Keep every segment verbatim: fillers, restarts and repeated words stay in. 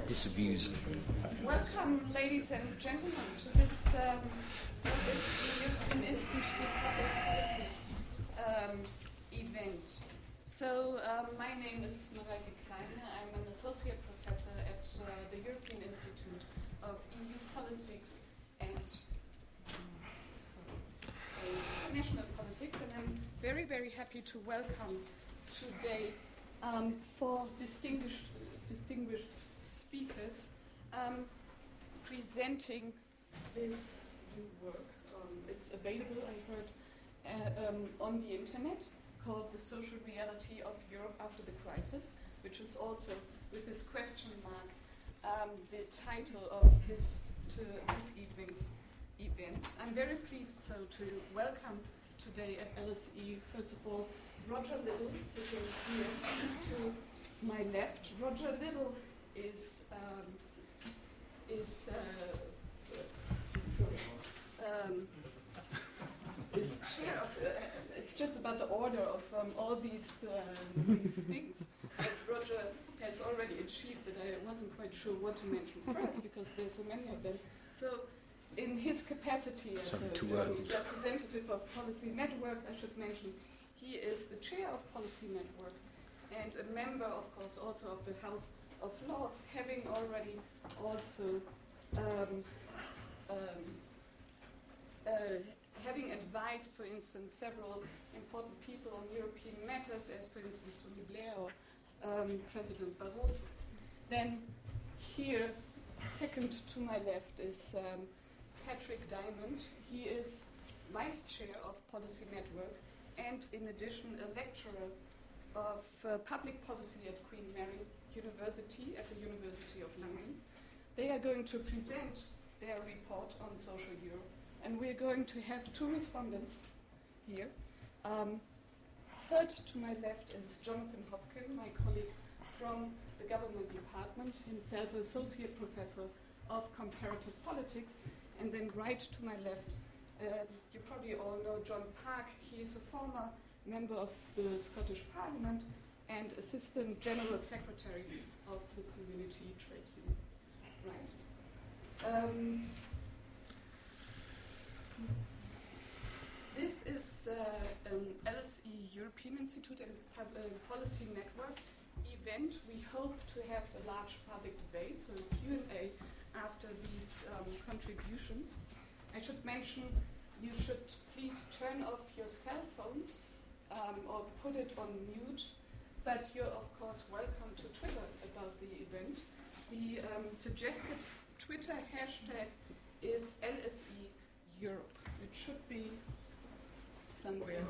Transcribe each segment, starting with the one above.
disabused. Welcome, ladies and gentlemen, to this um, European Institute of Public Policy um, event. So, um, my name is Mareike Kleine. I'm an associate professor at uh, the European Institute of E U Politics and um, sorry, uh, National Politics, and I'm very, very happy to welcome today um, four distinguished, distinguished speakers um, presenting this new work. Um, it's available, I heard, uh, um, on the internet, called The Social Reality of Europe After the Crisis, which is also, with this question mark, um, the title of this, to this evening's event. I'm very pleased so to welcome today at L S E, first of all, Roger Little, sitting here to my left. Roger Little is um, is uh, sorry, um, is chair of. Uh, it's just about the order of um, all these uh, these things that Roger has already achieved. That I wasn't quite sure what to mention first because there's so many of them. So, in his capacity as a representative of Policy Network, I should mention he is the chair of Policy Network and a member, of course, also of the House of Lords, having already also um, um, uh, having advised, for instance, several important people on European matters, as, for instance, Tony Blair or um, President Barroso. Then here, second to my left, is um, Patrick Diamond. He is vice chair of Policy Network and, in addition, a lecturer of uh, public policy at Queen Mary University, at the University of London. They are going to present their report on social Europe, and we're going to have two respondents here. Um, third to my left is Jonathan Hopkin, my colleague from the government department, himself associate professor of comparative politics. And then right to my left, uh, you probably all know John Park. He is a former member of the Scottish Parliament and Assistant General Secretary of the Community Trade Union. Right. Um, this is uh, an L S E European Institute and Pub- uh, Policy Network event. We hope to have a large public debate, so a Q and A after these um, contributions. I should mention you should please turn off your cell phones um, or put it on mute, but you're of course welcome to Twitter about the event. The um, suggested Twitter hashtag is L S E Europe. It should be somewhere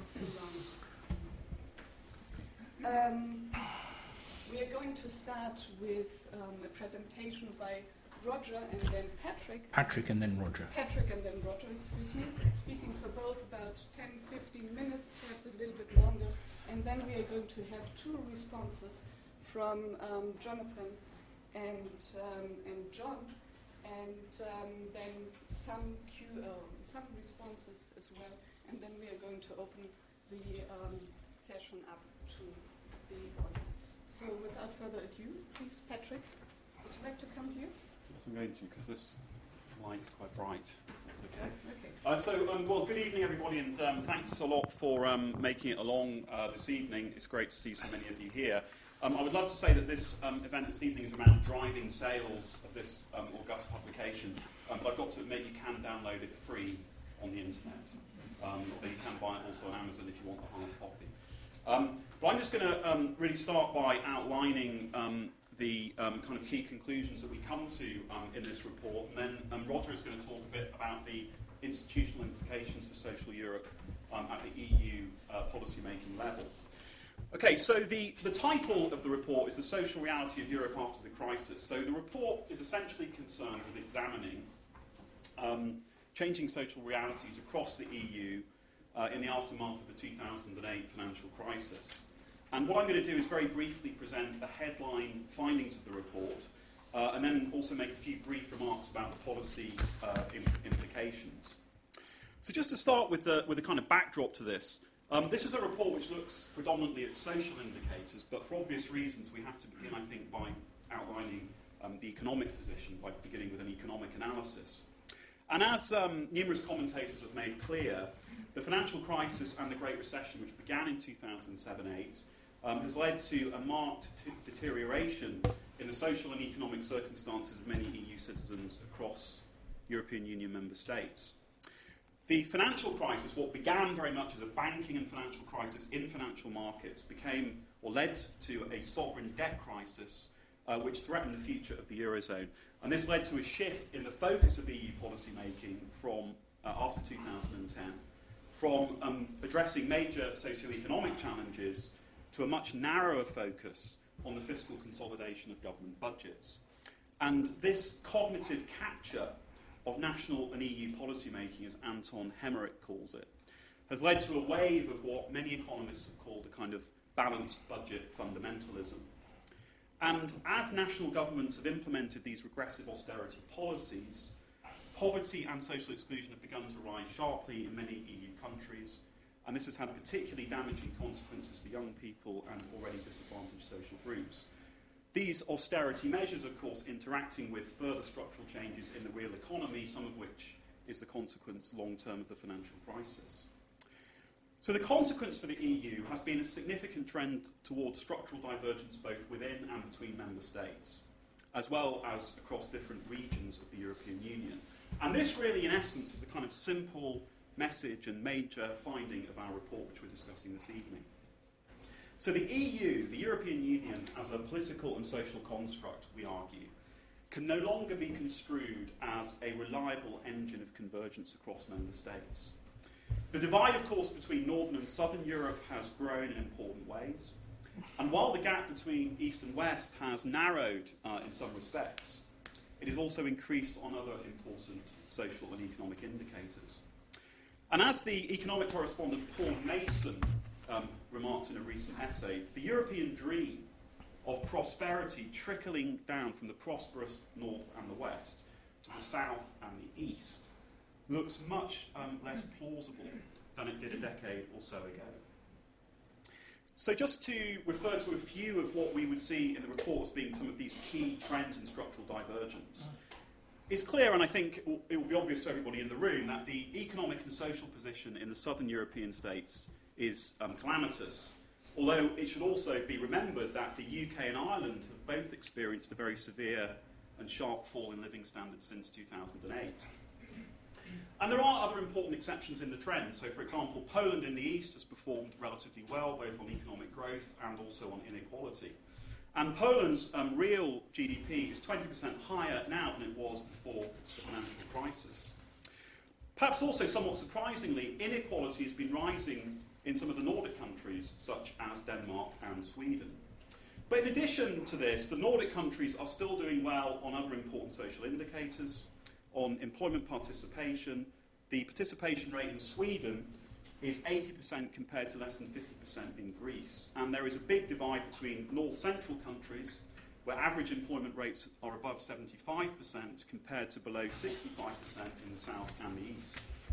around. Um, we are going to start with um, a presentation by Roger and then Patrick. Patrick and then Roger. Patrick and then Roger, excuse me. Speaking for both about ten to fifteen minutes, perhaps a little bit longer. And then we are going to have two responses from um, Jonathan and um, and John, and um, then some Q, uh, some responses as well. And then we are going to open the um, session up to the audience. So without further ado, please, Patrick, would you like to come here? Yes, I'm going to, because this light is quite bright. That's okay. Okay. Uh, so, um, well, good evening, everybody, and um, thanks a lot for um, making it along uh, this evening. It's great to see so many of you here. Um, I would love to say that this um, event this evening is around driving sales of this um, august publication, um, but I've got to admit you can download it free on the internet. Um, or you can buy it also on Amazon if you want the hard copy. Um, but I'm just going to um, really start by outlining um, the um, kind of key conclusions that we come to um, in this report, and then um, Roger is going to talk a bit about the institutional implications for social Europe um, at the E U uh, policy-making level. Okay, so the, the title of the report is The Social Reality of Europe After the Crisis. So the report is essentially concerned with examining um, changing social realities across the E U uh, in the aftermath of the two thousand eight financial crisis. And what I'm going to do is very briefly present the headline findings of the report, uh, and then also make a few brief remarks about the policy uh, imp- implications. So just to start with the, with the kind of backdrop to this, um, this is a report which looks predominantly at social indicators, but for obvious reasons we have to begin, I think, by outlining uh, um, the economic position by beginning with an economic analysis. And as um, numerous commentators have made clear, the financial crisis and the Great Recession, which began in two thousand seven eight, um, has led to a marked t- deterioration in the social and economic circumstances of many E U citizens across European Union member states. The financial crisis, what began very much as a banking and financial crisis in financial markets, became or led to a sovereign debt crisis uh, which threatened the future of the Eurozone. And this led to a shift in the focus of E U policy making from, uh, after two thousand ten, from um, addressing major socio-economic challenges to a much narrower focus on the fiscal consolidation of government budgets. And this cognitive capture of national and E U policymaking, as Anton Hemmerich calls it, has led to a wave of what many economists have called a kind of balanced budget fundamentalism. And as national governments have implemented these regressive austerity policies, poverty and social exclusion have begun to rise sharply in many E U countries, and this has had particularly damaging consequences for young people and already disadvantaged social groups. These austerity measures, of course, interacting with further structural changes in the real economy, some of which is the consequence long-term of the financial crisis. So the consequence for the E U has been a significant trend towards structural divergence both within and between member states, as well as across different regions of the European Union. And this really, in essence, is the kind of simple message and major finding of our report, which we're discussing this evening. So the E U, the European Union, as a political and social construct, we argue, can no longer be construed as a reliable engine of convergence across member states. The divide, of course, between Northern and Southern Europe has grown in important ways. And while the gap between East and West has narrowed uh, in some respects, it has also increased on other important social and economic indicators. And as the economic correspondent Paul Mason um, remarked in a recent essay, the European dream of prosperity trickling down from the prosperous North and the West to the South and the East looks much um, less plausible than it did a decade or so ago. So just to refer to a few of what we would see in the report as being some of these key trends in structural divergence, it's clear, and I think it will, it will be obvious to everybody in the room, that the economic and social position in the southern European states is um, calamitous, although it should also be remembered that the U K and Ireland have both experienced a very severe and sharp fall in living standards since two thousand eight. And there are other important exceptions in the trend. So, for example, Poland in the east has performed relatively well, both on economic growth and also on inequality. And Poland's um, real G D P is twenty percent higher now than it was before the financial crisis. Perhaps also somewhat surprisingly, inequality has been rising in some of the Nordic countries, such as Denmark and Sweden. But in addition to this, the Nordic countries are still doing well on other important social indicators. On employment participation, the participation rate in Sweden is eighty percent compared to less than fifty percent in Greece. And there is a big divide between north-central countries, where average employment rates are above seventy-five percent, compared to below sixty-five percent in the south and the east.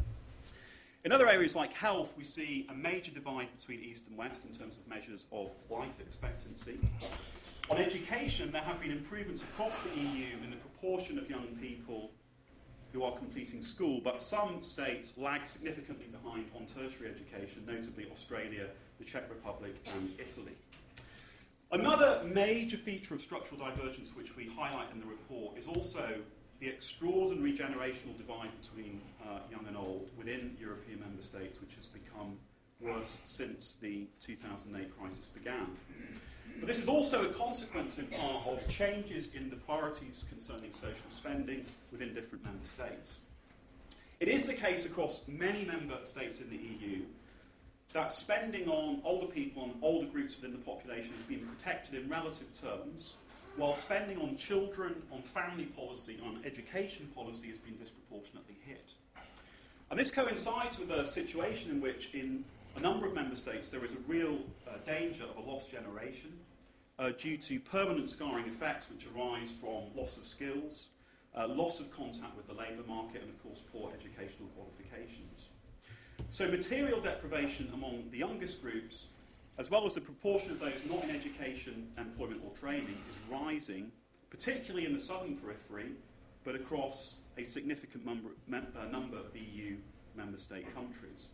In other areas like health, we see a major divide between east and west in terms of measures of life expectancy. On education, there have been improvements across the E U in the proportion of young people who are completing school, but some states lag significantly behind on tertiary education, notably Australia, the Czech Republic, and Italy. Another major feature of structural divergence which we highlight in the report is also the extraordinary generational divide between uh, young and old within European member states, which has become worse since the two thousand eight crisis began. But this is also a consequence, in part, of changes in the priorities concerning social spending within different member states. It is the case across many member states in the E U that spending on older people and older groups within the population has been protected in relative terms, while spending on children, on family policy, on education policy has been disproportionately hit. And this coincides with a situation in which, in a number of member states, there is a real uh, danger of a lost generation uh, due to permanent scarring effects which arise from loss of skills, uh, loss of contact with the labour market, and, of course, poor educational qualifications. So material deprivation among the youngest groups, as well as the proportion of those not in education, employment or training, is rising, particularly in the southern periphery, but across a significant number, mem- uh, number of E U member state countries.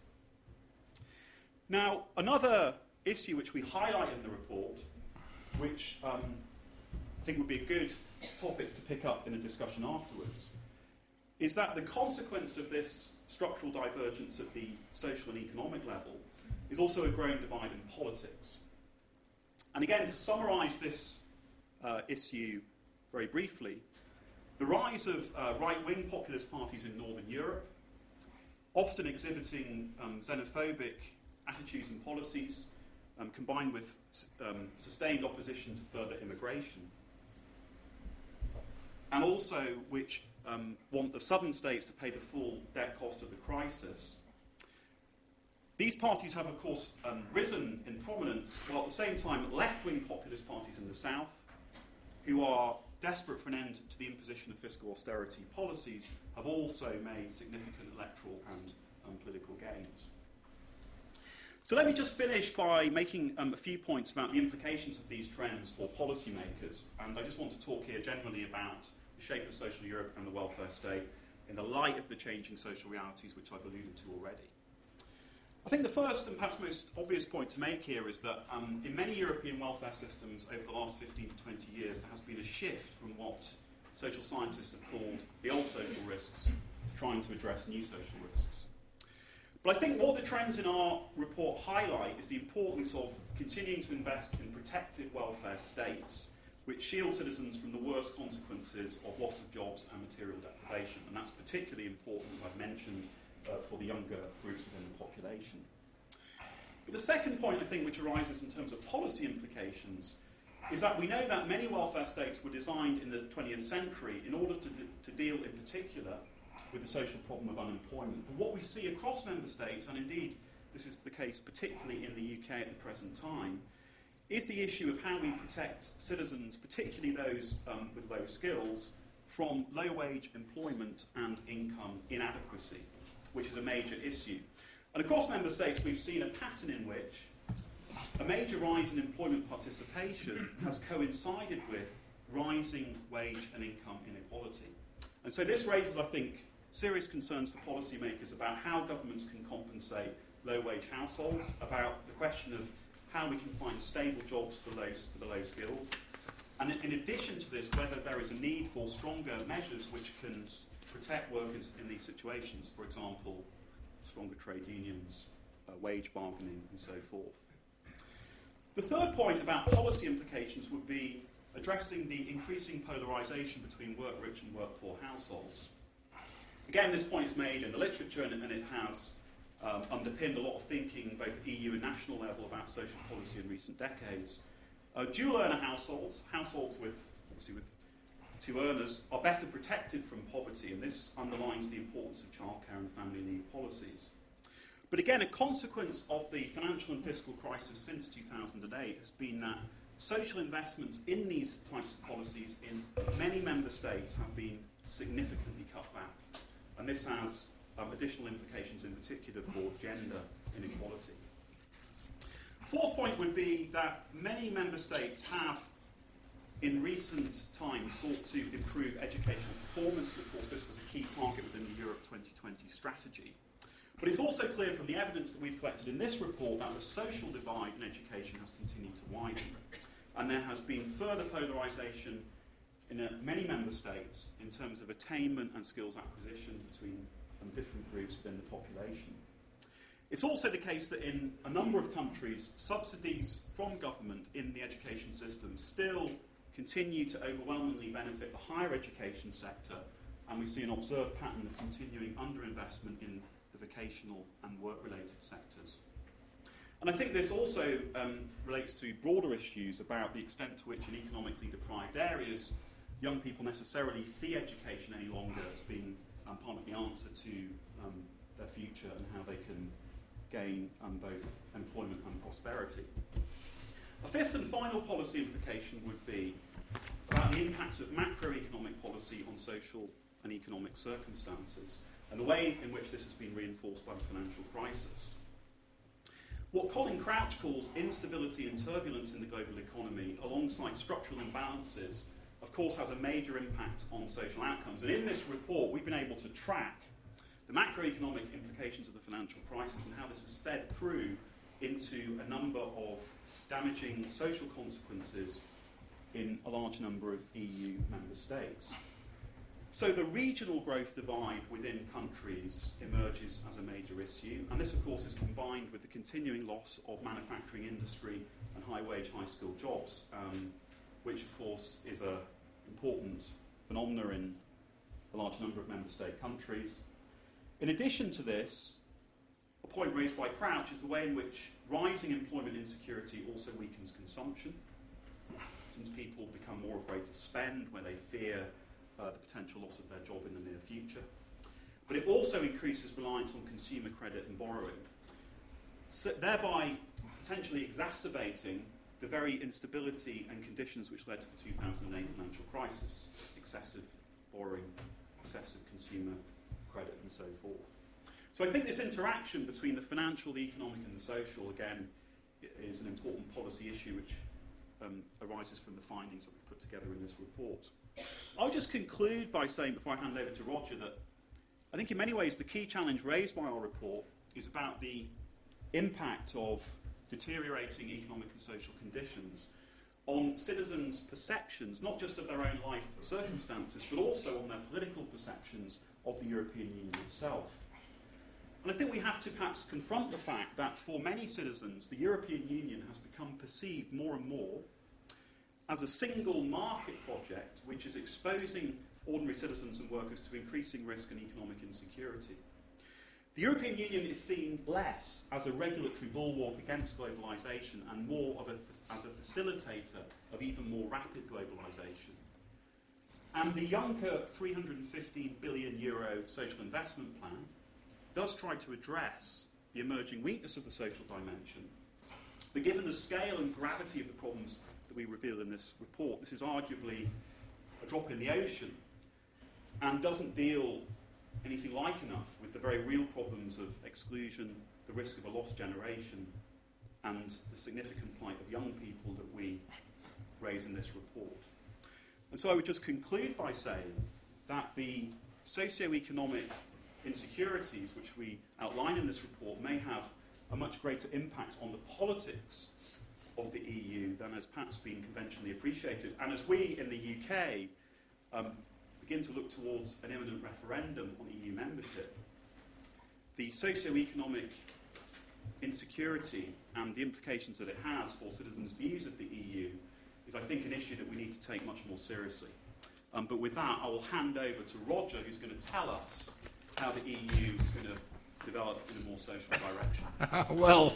Now, another issue which we highlight in the report, which um, I think would be a good topic to pick up in a discussion afterwards, is that the consequence of this structural divergence at the social and economic level is also a growing divide in politics. And again, to summarise this uh, issue very briefly, the rise of uh, right-wing populist parties in Northern Europe, often exhibiting um, xenophobic attitudes and policies, um, combined with um, sustained opposition to further immigration, and also which um, want the southern states to pay the full debt cost of the crisis. These parties have, of course, um, risen in prominence, while at the same time left-wing populist parties in the south, who are desperate for an end to the imposition of fiscal austerity policies, have also made significant electoral and um, political gains. So let me just finish by making um, a few points about the implications of these trends for policymakers. And I just want to talk here generally about the shape of social Europe and the welfare state in the light of the changing social realities which I've alluded to already. I think the first and perhaps most obvious point to make here is that um, in many European welfare systems over the last fifteen to twenty years, there has been a shift from what social scientists have called the old social risks to trying to address new social risks. But I think what the trends in our report highlight is the importance of continuing to invest in protective welfare states which shield citizens from the worst consequences of loss of jobs and material deprivation. And that's particularly important, as I've mentioned, Uh, for the younger groups within the population. But the second point, I think, which arises in terms of policy implications is that we know that many welfare states were designed in the twentieth century in order to, d- to deal in particular with the social problem of unemployment. But what we see across member states, and indeed this is the case particularly in the U K at the present time, is the issue of how we protect citizens, particularly those um, with low skills, from low-wage employment and income inadequacy, which is a major issue. And across member states, we've seen a pattern in which a major rise in employment participation has coincided with rising wage and income inequality. And so this raises, I think, serious concerns for policymakers about how governments can compensate low-wage households, about the question of how we can find stable jobs for, low, for the low-skilled, and in addition to this, whether there is a need for stronger measures which can protect workers in these situations, for example, stronger trade unions, uh, wage bargaining, and so forth. The third point about policy implications would be addressing the increasing polarisation between work-rich and work-poor households. Again, this point is made in the literature, and, and it has um, underpinned a lot of thinking, both at E U and national level, about social policy in recent decades. Uh, dual-earner households, households with, obviously with two earners, are better protected from poverty, and this underlines the importance of childcare and family leave policies. But again, a consequence of the financial and fiscal crisis since two thousand eight has been that social investments in these types of policies in many member states have been significantly cut back, and this has um, additional implications in particular for gender inequality. Fourth point would be that many member states have in recent times sought to improve educational performance, and of course this was a key target within the Europe twenty twenty strategy. But it's also clear from the evidence that we've collected in this report that the social divide in education has continued to widen, and there has been further polarisation in uh, many member states in terms of attainment and skills acquisition between um, different groups within the population. It's also the case that in a number of countries, subsidies from government in the education system still continue to overwhelmingly benefit the higher education sector, and we see an observed pattern of continuing underinvestment in the vocational and work-related sectors. And I think this also um, relates to broader issues about the extent to which in economically deprived areas young people necessarily see education any longer as being um, part of the answer to um, their future and how they can gain um, both employment and prosperity. A fifth and final policy implication would be about the impact of macroeconomic policy on social and economic circumstances, and the way in which this has been reinforced by the financial crisis. What Colin Crouch calls instability and turbulence in the global economy, alongside structural imbalances, of course, has a major impact on social outcomes. And in this report, we've been able to track the macroeconomic implications of the financial crisis and how this has fed through into a number of damaging social consequences in a large number of E U member states. So the regional growth divide within countries emerges as a major issue, and this, of course, is combined with the continuing loss of manufacturing industry and high-wage, high-skilled jobs, um, which, of course, is an important phenomenon in a large number of member state countries. In addition to this, a point raised by Crouch is the way in which rising employment insecurity also weakens consumption, since people become more afraid to spend where they fear uh, the potential loss of their job in the near future. But it also increases reliance on consumer credit and borrowing, so thereby potentially exacerbating the very instability and conditions which led to the two thousand eight financial crisis: excessive borrowing, excessive consumer credit, and so forth. So I think this interaction between the financial, the economic, and the social, again, is an important policy issue which um, arises from the findings that we put together in this report. I'll just conclude by saying, before I hand over to Roger, that I think in many ways the key challenge raised by our report is about the impact of deteriorating economic and social conditions on citizens' perceptions, not just of their own life circumstances, but also on their political perceptions of the European Union itself. And I think we have to perhaps confront the fact that for many citizens, the European Union has become perceived more and more as a single market project which is exposing ordinary citizens and workers to increasing risk and economic insecurity. The European Union is seen less as a regulatory bulwark against globalisation and more of a, as a facilitator of even more rapid globalisation. And the Juncker three hundred fifteen billion euro social investment plan does try to address the emerging weakness of the social dimension. But given the scale and gravity of the problems that we reveal in this report, this is arguably a drop in the ocean and doesn't deal anything like enough with the very real problems of exclusion, the risk of a lost generation, and the significant plight of young people that we raise in this report. And so I would just conclude by saying that the socio-economic insecurities which we outline in this report may have a much greater impact on the politics of the E U than has perhaps been conventionally appreciated. And as we in the U K um, begin to look towards an imminent referendum on E U membership, the socio-economic insecurity and the implications that it has for citizens' views of the E U is, I think, an issue that we need to take much more seriously. Um, but with that, I will hand over to Roger, who's going to tell us how the E U is going to develop in a more social direction. Well,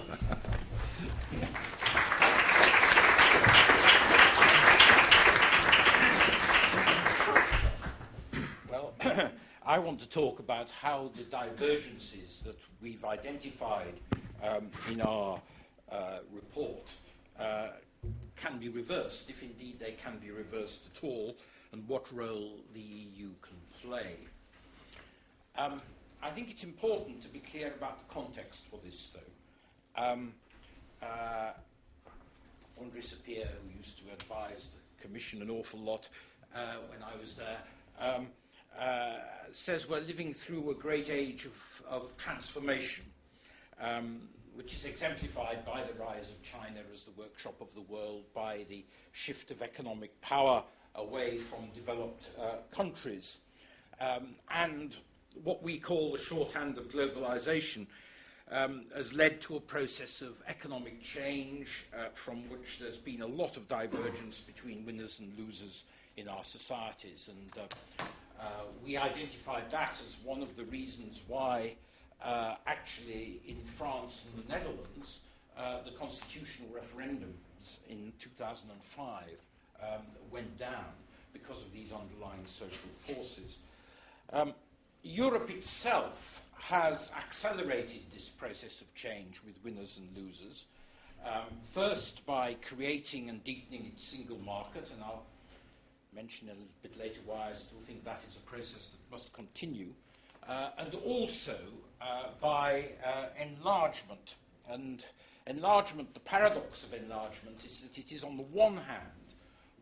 well, I want to talk about how the divergences that we've identified um, in our uh, report uh, can be reversed, if indeed they can be reversed at all, and what role the E U can play. Um, I think it's important to be clear about the context for this, though. Um, uh, André Sapir, who used to advise the Commission an awful lot uh, when I was there, um, uh, says we're living through a great age of, of transformation, um, which is exemplified by the rise of China as the workshop of the world, by the shift of economic power away from developed uh, countries, um, and what we call the shorthand of globalization um, has led to a process of economic change uh, from which there's been a lot of divergence between winners and losers in our societies. And uh, uh, we identified that as one of the reasons why uh, actually in France and the Netherlands uh, the constitutional referendums in two thousand five um, went down because of these underlying social forces. Um, Europe itself has accelerated this process of change with winners and losers, um, first by creating and deepening its single market, and I'll mention a little bit later why I still think that is a process that must continue, uh, and also uh, by uh, enlargement. And enlargement, the paradox of enlargement is that it is on the one hand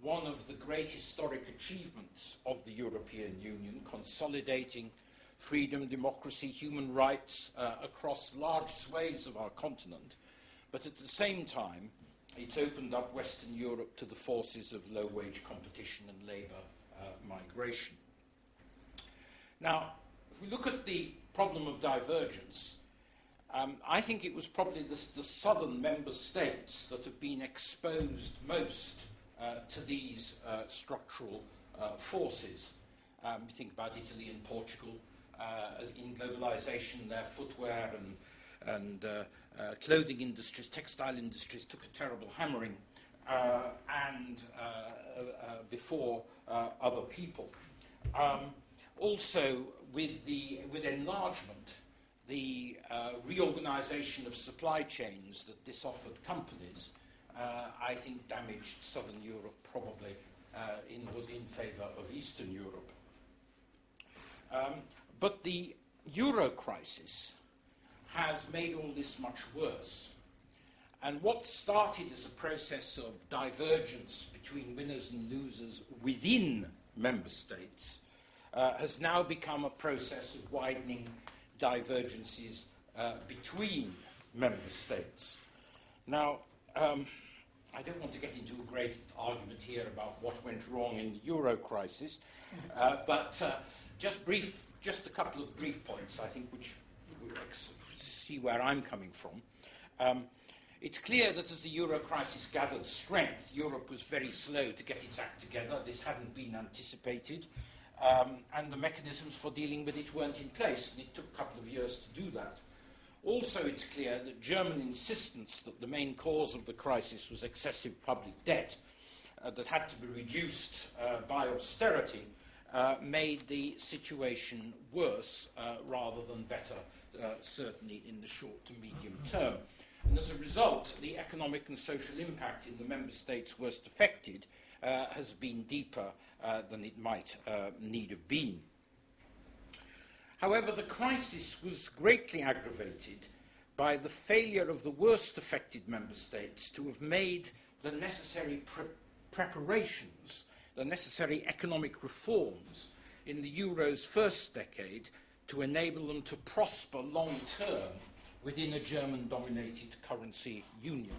one of the great historic achievements of the European Union, consolidating freedom, democracy, human rights uh, across large swathes of our continent. But at the same time, it's opened up Western Europe to the forces of low-wage competition and labour uh, migration. Now, if we look at the problem of divergence, um, I think it was probably the, the southern member states that have been exposed most uh, to these uh, structural uh, forces. Um, you think about Italy and Portugal. Uh, in globalization, their footwear and, and uh, uh, clothing industries, textile industries took a terrible hammering, uh, and uh, uh, before uh, other people. Um, also, with the with enlargement, the uh, reorganization of supply chains that this offered companies, uh, I think, damaged Southern Europe probably uh, in in favour of Eastern Europe. Um, But the euro crisis has made all this much worse. And what started as a process of divergence between winners and losers within member states uh, has now become a process of widening divergences uh, between member states. Now, um, I don't want to get into a great argument here about what went wrong in the euro crisis, uh, but uh, just brief Just a couple of brief points, I think, which will see where I'm coming from. Um, it's clear that as the euro crisis gathered strength, Europe was very slow to get its act together. This hadn't been anticipated, um, and the mechanisms for dealing with it weren't in place, and it took a couple of years to do that. Also, it's clear that German insistence that the main cause of the crisis was excessive public debt uh, that had to be reduced uh, by austerity Uh, made the situation worse uh, rather than better, uh, certainly in the short to medium term. And as a result, the economic and social impact in the member states worst affected uh, has been deeper uh, than it might uh, need have been. However, the crisis was greatly aggravated by the failure of the worst affected member states to have made the necessary pre- preparations the necessary economic reforms in the euro's first decade to enable them to prosper long-term within a German-dominated currency union.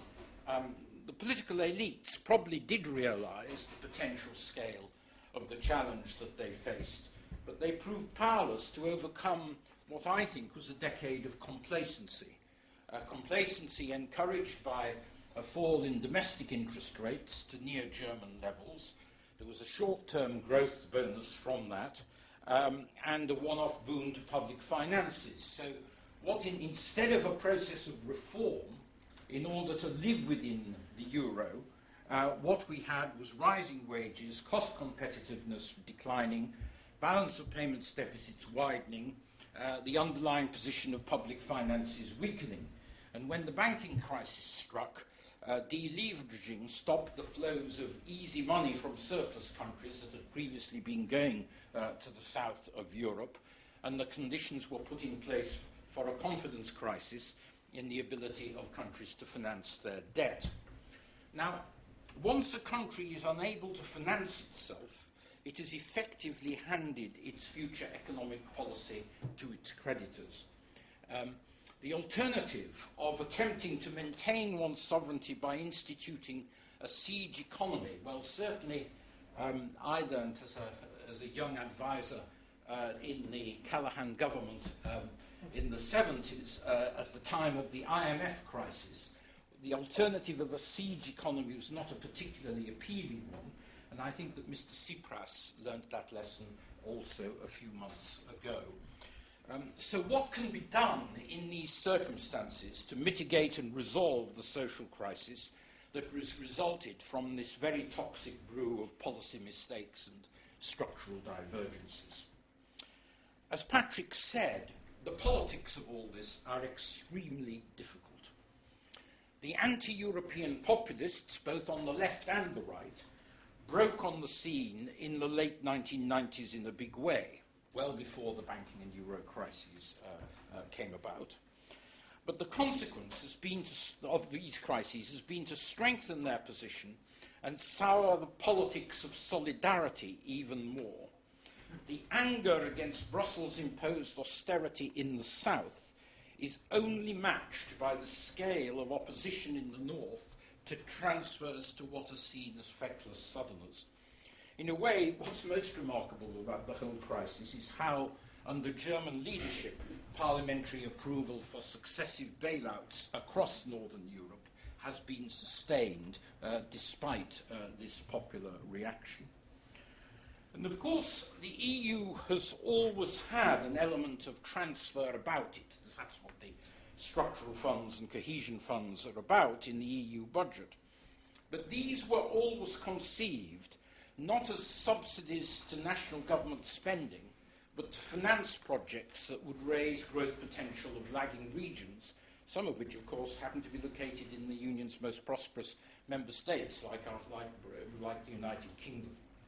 Um, the political elites probably did realise the potential scale of the challenge that they faced, but they proved powerless to overcome what I think was a decade of complacency. Uh, complacency encouraged by a fall in domestic interest rates to near German levels. There was a short-term growth bonus from that, um, and a one-off boon to public finances. So what in, instead of a process of reform, in order to live within the euro, uh, what we had was rising wages, cost competitiveness declining, balance of payments deficits widening, uh, the underlying position of public finances weakening. And when the banking crisis struck, Uh, deleveraging stopped the flows of easy money from surplus countries that had previously been going uh, to the south of Europe, and the conditions were put in place for a confidence crisis in the ability of countries to finance their debt. Now, once a country is unable to finance itself, it has effectively handed its future economic policy to its creditors. Um, The alternative of attempting to maintain one's sovereignty by instituting a siege economy, well, certainly um, I learnt as a, as a young advisor uh, in the Callaghan government um, in the seventies, uh, at the time of the I M F crisis. The alternative of a siege economy was not a particularly appealing one, and I think that Mister Tsipras learnt that lesson also a few months ago. Um, so what can be done in these circumstances to mitigate and resolve the social crisis that has resulted from this very toxic brew of policy mistakes and structural divergences? As Patrick said, the politics of all this are extremely difficult. The anti-European populists, both on the left and the right, broke on the scene in the late nineteen nineties in a big way, well before the banking and euro crises uh, uh, came about. But the consequence has been to, of these crises has been to strengthen their position and sour the politics of solidarity even more. The anger against Brussels-imposed austerity in the south is only matched by the scale of opposition in the north to transfers to what are seen as feckless southerners. In a way, what's most remarkable about the whole crisis is how, under German leadership, parliamentary approval for successive bailouts across northern Europe has been sustained uh, despite uh, this popular reaction. And of course, the E U has always had an element of transfer about it. That's what the structural funds and cohesion funds are about in the E U budget. But these were always conceived not as subsidies to national government spending, but to finance projects that would raise growth potential of lagging regions, some of which, of course, happen to be located in the Union's most prosperous member states, like, our, like, like the United Kingdom.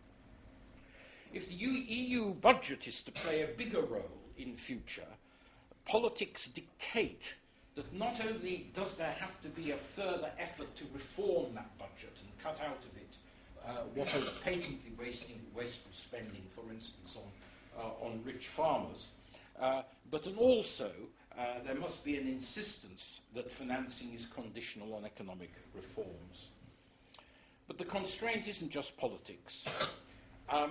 If the E U budget is to play a bigger role in future, politics dictate that not only does there have to be a further effort to reform that budget and cut out of it uh, what are patently wasting, wasteful spending, for instance, on, uh, on rich farmers, uh, but and also uh, there must be an insistence that financing is conditional on economic reforms. But the constraint isn't just politics. Um,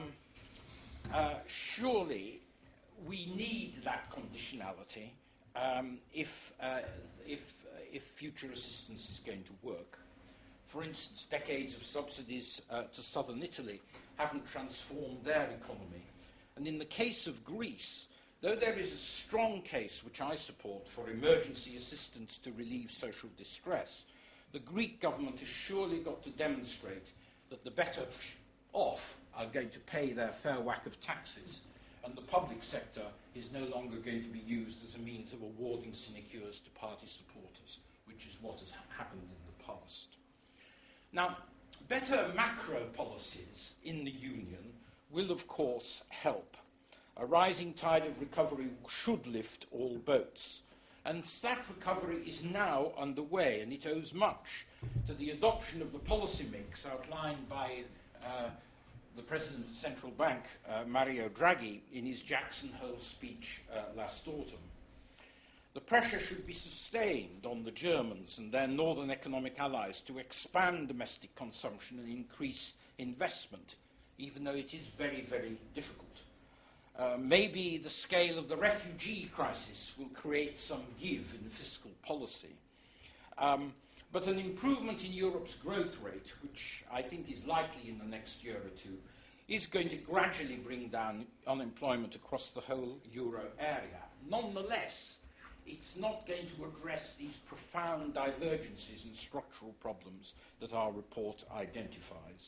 uh, surely we need that conditionality um, if, uh, if, uh, if future assistance is going to work. For instance, decades of subsidies uh, to southern Italy haven't transformed their economy. And in the case of Greece, though there is a strong case, which I support, for emergency assistance to relieve social distress, the Greek government has surely got to demonstrate that the better off are going to pay their fair whack of taxes, and the public sector is no longer going to be used as a means of awarding sinecures to party supporters, which is what has ha- happened in the past. Now, better macro policies in the Union will, of course, help. A rising tide of recovery should lift all boats. And that recovery is now underway, and it owes much to the adoption of the policy mix outlined by uh, the President of the Central Bank, uh, Mario Draghi, in his Jackson Hole speech uh, last autumn. The pressure should be sustained on the Germans and their northern economic allies to expand domestic consumption and increase investment, even though it is very, very difficult. Uh, maybe the scale of the refugee crisis will create some give in fiscal policy. Um, but an improvement in Europe's growth rate, which I think is likely in the next year or two, is going to gradually bring down unemployment across the whole euro area. Nonetheless, it's not going to address these profound divergences and structural problems that our report identifies.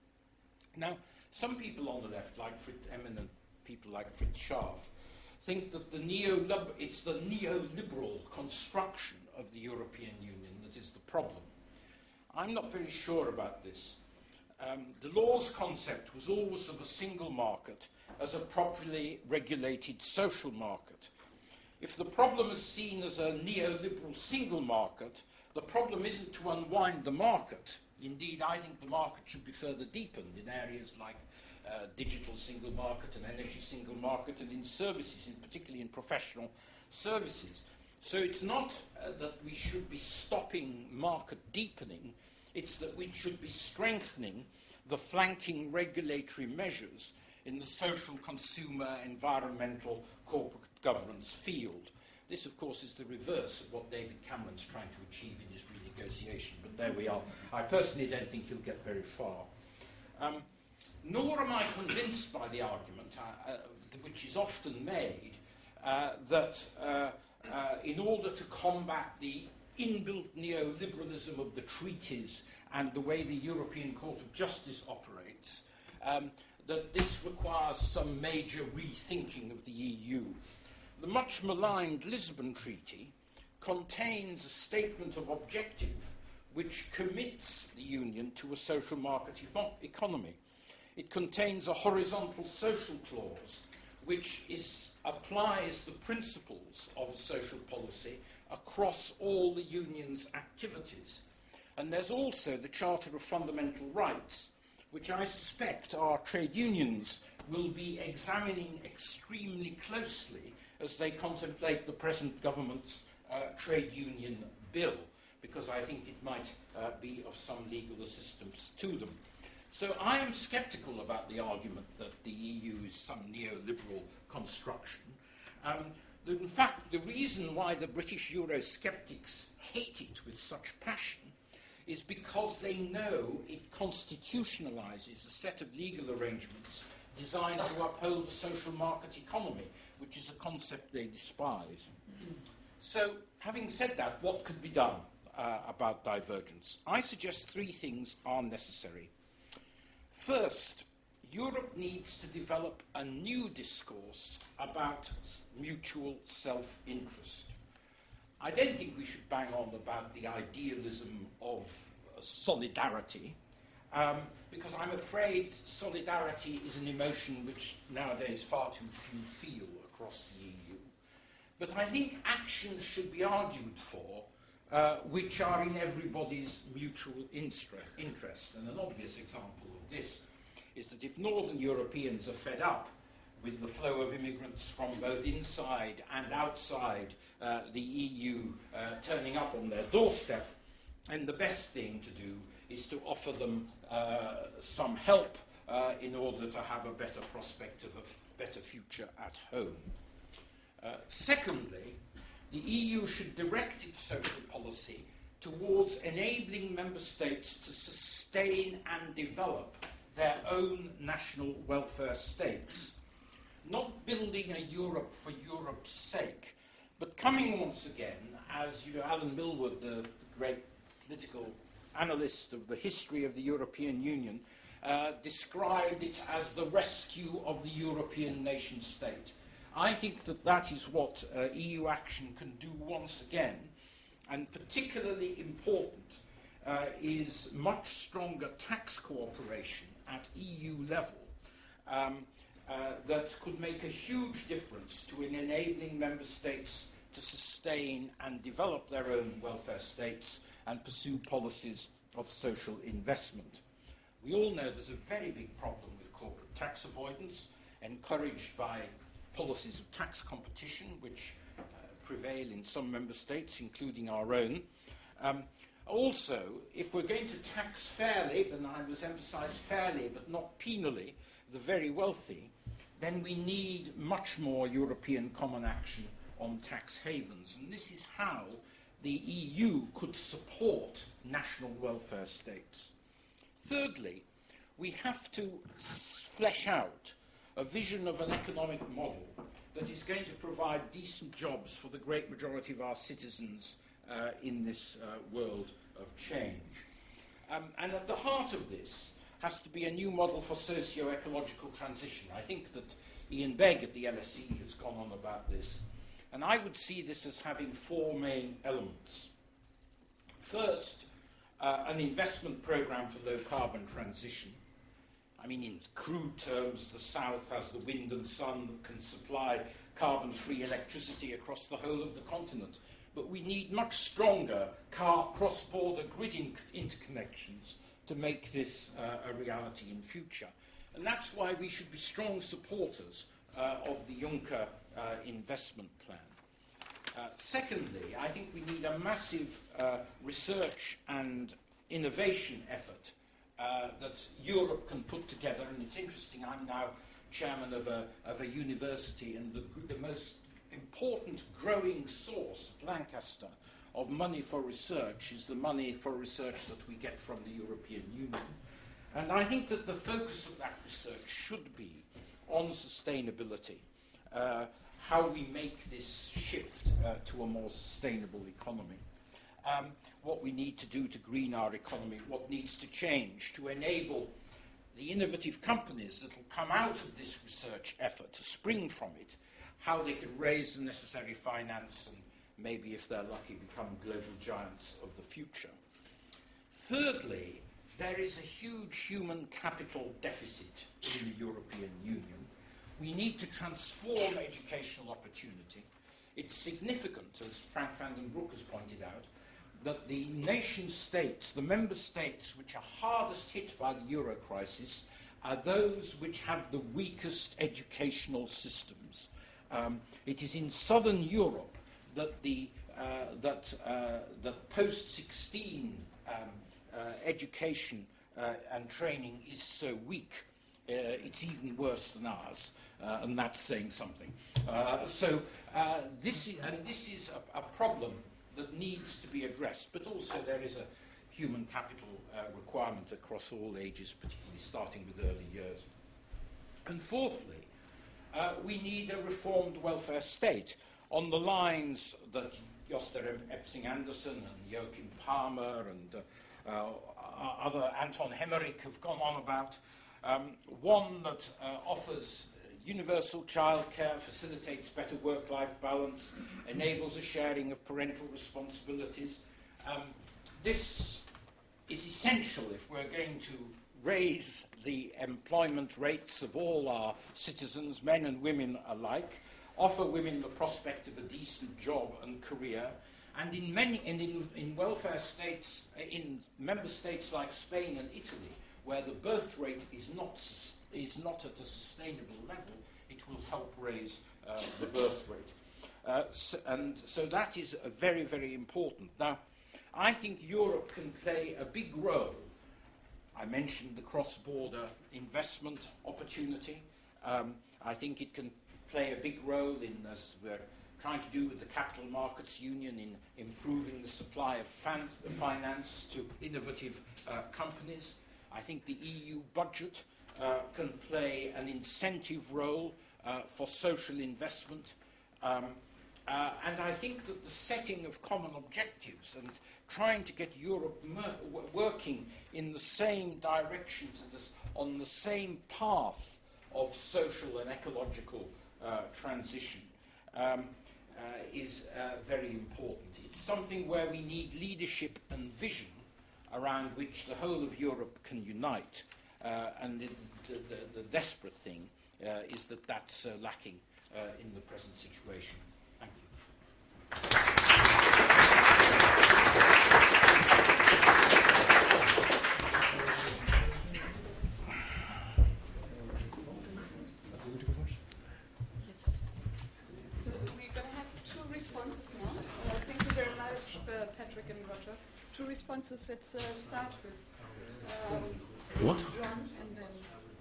Now, some people on the left, like Fritz, eminent people like Fritz Scharf, think that the neo it's the neoliberal construction of the European Union that is the problem. I'm not very sure about this. Um, Delors' concept was always of a single market as a properly regulated social market. If the problem is seen as a neoliberal single market, the problem isn't to unwind the market. Indeed, I think the market should be further deepened in areas like uh, digital single market and energy single market and in services, in particularly in professional services. So it's not uh, that we should be stopping market deepening, it's that we should be strengthening the flanking regulatory measures in the social, consumer, environmental, corporate governance field. This, of course, is the reverse of what David Cameron's trying to achieve in his renegotiation, but there we are. I personally don't think he'll get very far. Um, nor am I convinced by the argument, uh, uh, which is often made, uh, that uh, uh, in order to combat the inbuilt neoliberalism of the treaties and the way the European Court of Justice operates, um, that this requires some major rethinking of the E U. The much maligned Lisbon Treaty contains a statement of objective which commits the Union to a social market e- economy. It contains a horizontal social clause which is, applies the principles of a social policy across all the Union's activities. And there's also the Charter of Fundamental Rights, which I suspect our trade unions will be examining extremely closely as they contemplate the present government's uh, trade union bill, because I think it might uh, be of some legal assistance to them. So I am sceptical about the argument that the E U is some neoliberal construction. Um, that in fact, the reason why the British Eurosceptics hate it with such passion is because they know it constitutionalizes a set of legal arrangements designed to uphold a social market economy, which is a concept they despise. So, having said that, what could be done uh, about divergence? I suggest three things are necessary. First, Europe needs to develop a new discourse about mutual self-interest. I don't think we should bang on about the idealism of uh, solidarity, um, because I'm afraid solidarity is an emotion which nowadays far too few feel across the E U. But I think actions should be argued for uh, which are in everybody's mutual instra- interest. And an obvious example of this is that if Northern Europeans are fed up with the flow of immigrants from both inside and outside uh, the E U uh, turning up on their doorstep, and the best thing to do is to offer them uh, some help uh, in order to have a better prospect of a f- better future at home. Uh, secondly, the E U should direct its social policy towards enabling member states to sustain and develop their own national welfare states, not building a Europe for Europe's sake, but coming once again, as you know, Alan Milward, the, the great political analyst of the history of the European Union, uh, described it as the rescue of the European nation state. I think that that is what uh, E U action can do once again, and particularly important uh, is much stronger tax cooperation at E U level um, uh, that could make a huge difference to in enabling member states to sustain and develop their own welfare states and pursue policies of social investment. We all know there's a very big problem with corporate tax avoidance, encouraged by policies of tax competition, which uh, prevail in some member states, including our own. Um, also, if we're going to tax fairly, and I was emphasised fairly, but not penally, the very wealthy, then we need much more European common action on tax havens. And this is how the E U could support national welfare states. Thirdly, we have to s- flesh out a vision of an economic model that is going to provide decent jobs for the great majority of our citizens uh, in this uh, world of change. Um, and at the heart of this has to be a new model for socio-ecological transition. I think that Ian Begg at the L S E has gone on about this. And I would see this as having four main elements. First, uh, an investment program for low-carbon transition. I mean, in crude terms, the South has the wind and sun that can supply carbon-free electricity across the whole of the continent. But we need much stronger car- cross-border grid in- interconnections to make this uh, a reality in future. And that's why we should be strong supporters uh, of the Juncker uh, investment plan. Uh, secondly, I think we need a massive uh, research and innovation effort Uh, that Europe can put together. And it's interesting, I'm now chairman of a, of a university, and the, the most important growing source at Lancaster of money for research is the money for research that we get from the European Union. And I think that the focus of that research should be on sustainability, uh, how we make this shift uh, to a more sustainable economy. Um, what we need to do to green our economy, what needs to change to enable the innovative companies that will come out of this research effort, to spring from it, how they can raise the necessary finance and maybe, if they're lucky, become global giants of the future. Thirdly, there is a huge human capital deficit in the European Union. We need to transform educational opportunity. It's significant, as Frank van den Broek has pointed out, that the nation states, the member states which are hardest hit by the euro crisis, are those which have the weakest educational systems. Um, it is in southern Europe that the uh, that uh, that post sixteen um, uh, education uh, and training is so weak. Uh, it's even worse than ours, uh, and that's saying something. Uh, so uh, this is, and this is a, a problem that needs to be addressed. But also there is a human capital uh, requirement across all ages, particularly starting with early years. And fourthly, uh, we need a reformed welfare state on the lines that Joster Epsing Anderson and Joachim Palmer and uh, uh, other Anton Hemmerich have gone on about. Um, one that uh, offers universal childcare, facilitates better work-life balance, enables a sharing of parental responsibilities. Um, this is essential if we're going to raise the employment rates of all our citizens, men and women alike, offer women the prospect of a decent job and career, and in many and in, in welfare states, in member states like Spain and Italy, where the birth rate is not is not at a sustainable level, it will help raise uh, the birth rate. Uh, so, and so that is uh, very, very important. Now, I think Europe can play a big role. I mentioned the cross-border investment opportunity. Um, I think it can play a big role in, as we're trying to do with the Capital Markets Union, in improving the supply of fan- finance to innovative uh, companies. I think the E U budget uh, can play an incentive role uh, for social investment. Um, uh, and I think that the setting of common objectives and trying to get Europe mer- w- working in the same direction, to this, on the same path of social and ecological uh, transition um, uh, is uh, very important. It's something where we need leadership and vision around which the whole of Europe can unite. Uh, and the, the, the, the desperate thing uh, is that that's uh, lacking uh, in the present situation. Thank you. Yes. So we're going to have two responses now. Uh, thank you very much, uh, Patrick and Roger. Two responses. Let's uh, start with um, What? John and then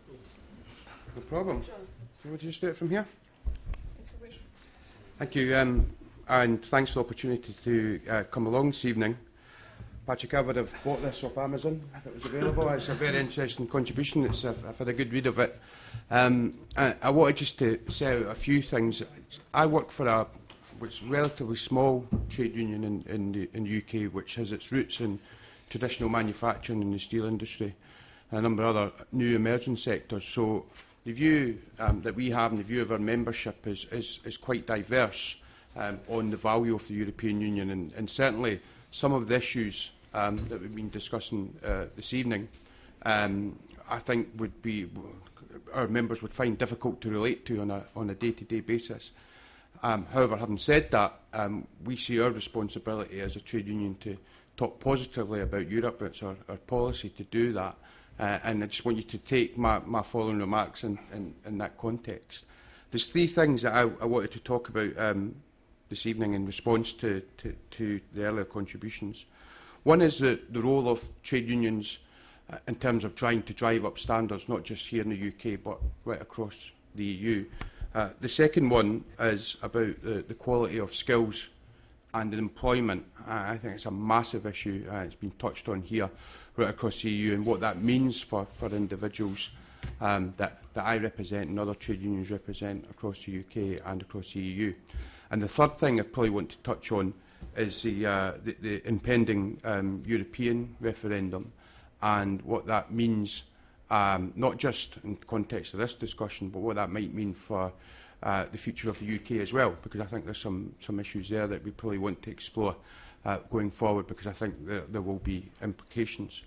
No problem. John. You want to just do it from here? As you wish. Thank you, um, and thanks for the opportunity to uh, come along this evening. Patrick, I would have bought this off Amazon if it was available. It's a very interesting contribution. It's, I've, I've had a good read of it. Um, I, I wanted just to say out a few things. I work for a which relatively small trade union in, in, the, in the U K, which has its roots in traditional manufacturing in the steel industry and a number of other new emerging sectors. So the view um, that we have and the view of our membership is, is, is quite diverse um, on the value of the European Union, and, and certainly some of the issues um, that we've been discussing uh, this evening um, I think would be our members would find difficult to relate to on a, on a day-to-day basis. Um, however, having said that, um, we see our responsibility as a trade union to talk positively about Europe. It's our, our policy to do that. Uh, and I just want you to take my, my following remarks in, in, in that context. There's three things that I, I wanted to talk about um, this evening in response to, to, to the earlier contributions. One is the, the role of trade unions uh, in terms of trying to drive up standards, not just here in the U K, but right across the E U. Uh, the second one is about the, the quality of skills and employment. Uh, I think it's a massive issue. Uh, it's been touched on here right across the E U, and what that means for, for individuals um, that, that I represent and other trade unions represent across the U K and across the E U. And the third thing I probably want to touch on is the, uh, the, the impending um, European referendum and what that means, um, not just in the context of this discussion, but what that might mean for uh, the future of the U K as well, because I think there's some, some issues there that we probably want to explore uh, going forward, because I think there, there will be implications.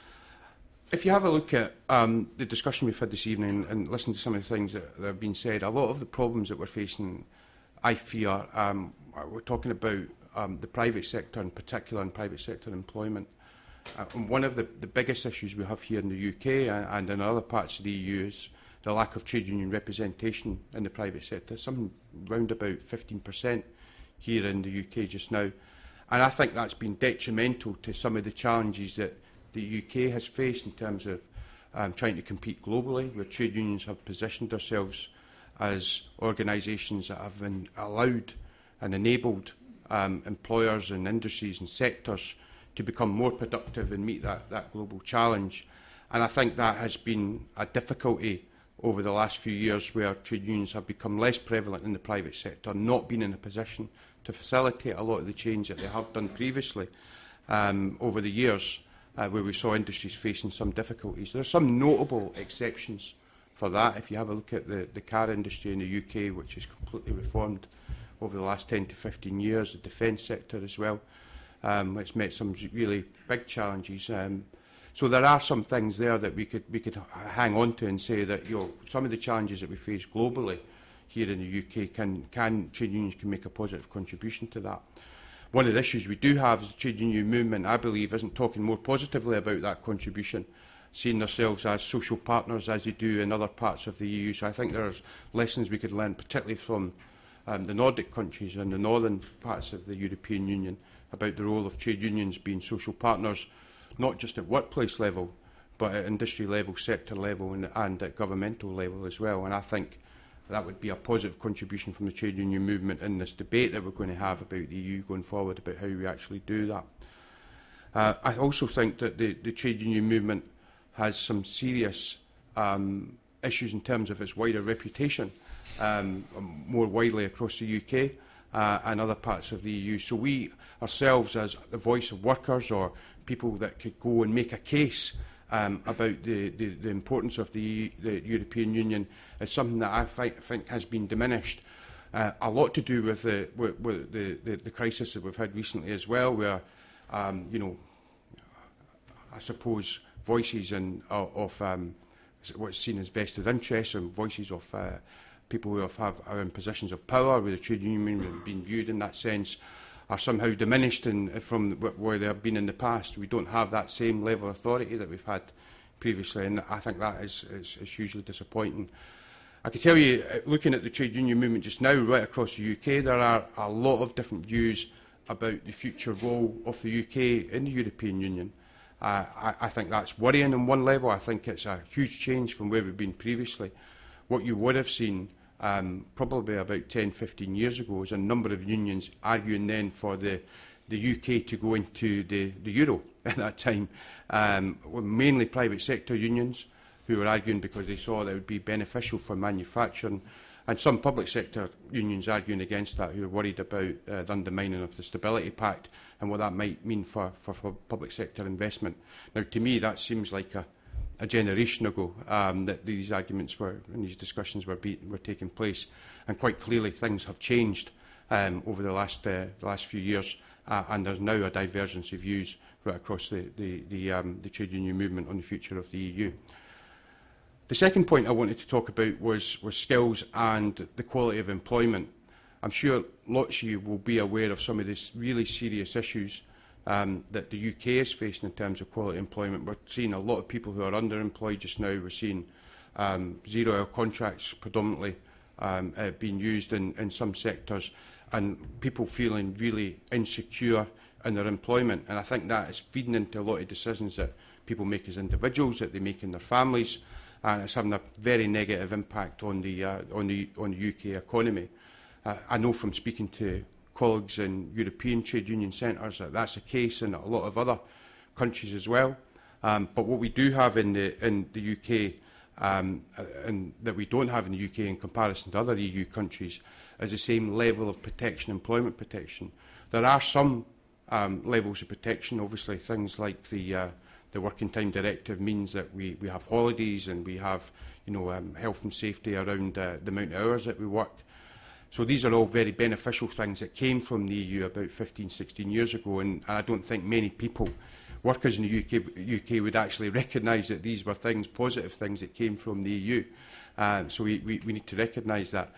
If you have a look at um, the discussion we've had this evening and listen to some of the things that, that have been said, a lot of the problems that we're facing, I fear, um, we're talking about um, the private sector in particular and private sector employment. Uh, and one of the, the biggest issues we have here in the U K and, and in other parts of the E U is the lack of trade union representation in the private sector, something round about fifteen percent here in the U K just now. And I think that's been detrimental to some of the challenges that the U K has faced in terms of um, trying to compete globally, where trade unions have positioned themselves as organisations that have been allowed and enabled um, employers and industries and sectors to become more productive and meet that, that global challenge. And I think that has been a difficulty over the last few years, where trade unions have become less prevalent in the private sector, not been in a position to facilitate a lot of the change that they have done previously um, over the years, uh, where we saw industries facing some difficulties. There are some notable exceptions for that. If you have a look at the, the car industry in the U K, which is completely reformed over the last ten to fifteen years, the defence sector as well, um, it's met some really big challenges. Um, so there are some things there that we could we could hang on to and say that, you know, some of the challenges that we face globally here in the U K, can, can trade unions can make a positive contribution to that. One of the issues we do have is the trade union movement, I believe, isn't talking more positively about that contribution, seeing themselves as social partners as they do in other parts of the E U. So I think there's lessons we could learn, particularly from um, the Nordic countries and the northern parts of the European Union, about the role of trade unions being social partners, not just at workplace level, but at industry level, sector level, and, and at governmental level as well. And I think that would be a positive contribution from the trade union movement in this debate that we're going to have about the E U going forward, about how we actually do that. Uh, I also think that the, the trade union movement has some serious um, issues in terms of its wider reputation, um, more widely across the U K uh, and other parts of the E U. So we ourselves, as the voice of workers or people that could go and make a case um, about the, the, the importance of the, the European Union, is something that I fi think has been diminished. Uh, a lot to do with, the, with, with the, the, the crisis that we've had recently as well, where, um, you know, I suppose voices in, of, of um, what's seen as vested interests, and voices of uh, people who have, have, are in positions of power, where the trade union have been viewed in that sense, are somehow diminished in, from where they have been in the past. We don't have that same level of authority that we've had previously, and I think that is, is, is hugely disappointing. I can tell you, looking at the trade union movement just now right across the U K, there are a lot of different views about the future role of the U K in the European Union. Uh, I, I think that's worrying on one level. I think it's a huge change from where we've been previously. What you would have seen um, probably about ten, fifteen years ago is a number of unions arguing then for the, the U K to go into the, the euro at that time, um, mainly private sector unions who were arguing because they saw that it would be beneficial for manufacturing, and some public sector unions arguing against that, who are worried about uh, the undermining of the Stability Pact and what that might mean for, for, for public sector investment. Now, to me, that seems like a, a generation ago um, that these arguments were, and these discussions were, be, were taking place, and quite clearly things have changed um, over the last, uh, the last few years, uh, and there's now a divergence of views right across the, the, the, um, the trade union movement on the future of the E U. The second point I wanted to talk about was, was skills and the quality of employment. I'm sure lots of you will be aware of some of these really serious issues um, that the U K is facing in terms of quality employment. We're seeing a lot of people who are underemployed just now. We're seeing um, zero-hour contracts predominantly um, uh, being used in, in some sectors, and people feeling really insecure in their employment. And I think that is feeding into a lot of decisions that people make as individuals, that they make in their families, and it's having a very negative impact on the, uh, on the, on the U K economy. Uh, I know from speaking to colleagues in European trade union centres that that's the case in a lot of other countries as well. Um, but what we do have in the, in the U K, um, and that we don't have in the U K in comparison to other E U countries, is the same level of protection, employment protection. There are some um, levels of protection, obviously things like the uh, The Working Time Directive means that we, we have holidays, and we have, you know, um, health and safety around uh, the amount of hours that we work. So these are all very beneficial things that came from the E U about fifteen, sixteen years ago, and, and I don't think many people, workers in the U K, U K would actually recognise that these were things, positive things that came from the E U. Uh, so we, we, we need to recognise that.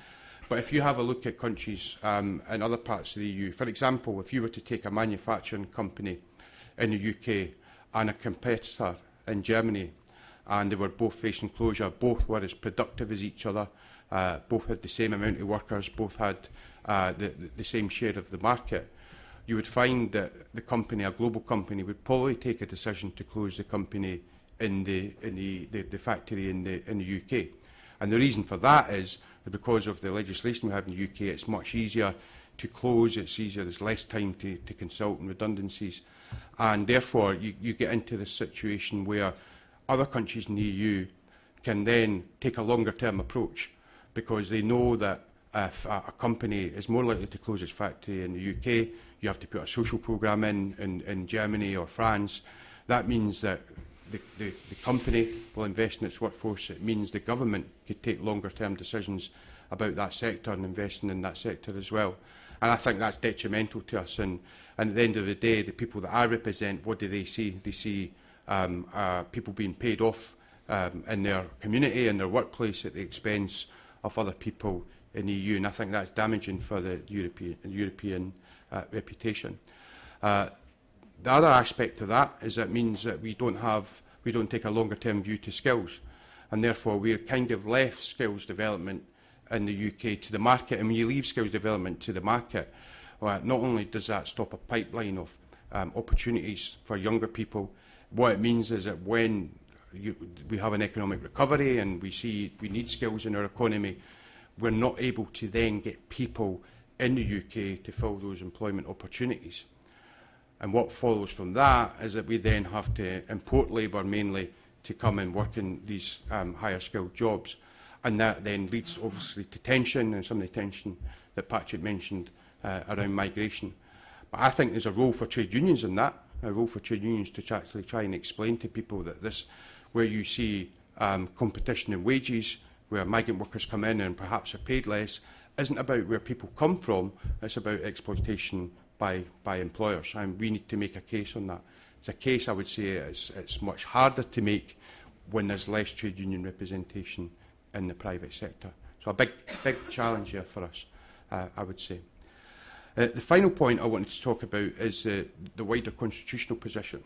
But if you have a look at countries um, in other parts of the E U, for example, if you were to take a manufacturing company in the U K and a competitor in Germany, and they were both facing closure, both were as productive as each other, uh, both had the same amount of workers, both had uh, the, the, the same share of the market, you would find that the company, a global company, would probably take a decision to close the company in the, in the, the, the factory in the, in the U K. And the reason for that is that because of the legislation we have in the U K, it's much easier to close, it's easier, there's less time to, to consult on redundancies. And therefore, you, you get into this situation where other countries in the E U can then take a longer-term approach because they know that if a, a company is more likely to close its factory in the U K, you have to put a social programme in, in in Germany or France. That means that the, the, the company will invest in its workforce. It means the government could take longer-term decisions about that sector and investing in that sector as well. And I think that's detrimental to us. And, and at the end of the day, the people that I represent, what do they see? They see um, uh, people being paid off um, in their community, in their workplace, at the expense of other people in the E U. And I think that's damaging for the European, European uh, reputation. Uh, the other aspect of that is that it means that we don't have, we don't take a longer-term view to skills. And therefore, we're kind of left skills development in the U K to the market, and when you leave skills development to the market, well, not only does that stop a pipeline of um, opportunities for younger people, what it means is that when you, we have an economic recovery and we see we need skills in our economy, we're not able to then get people in the U K to fill those employment opportunities. And what follows from that is that we then have to import labour mainly to come and work in these um, higher skilled jobs. And that then leads obviously to tension, and some of the tension that Patrick mentioned uh, around migration. But I think there's a role for trade unions in that, a role for trade unions to actually try and explain to people that this, where you see um, competition in wages, where migrant workers come in and perhaps are paid less, isn't about where people come from, it's about exploitation by, by employers. And we need to make a case on that. It's a case, I would say, it's, it's much harder to make when there's less trade union representation in the private sector. So a big, big challenge here for us, uh, I would say. Uh, the final point I wanted to talk about is uh, the wider constitutional position.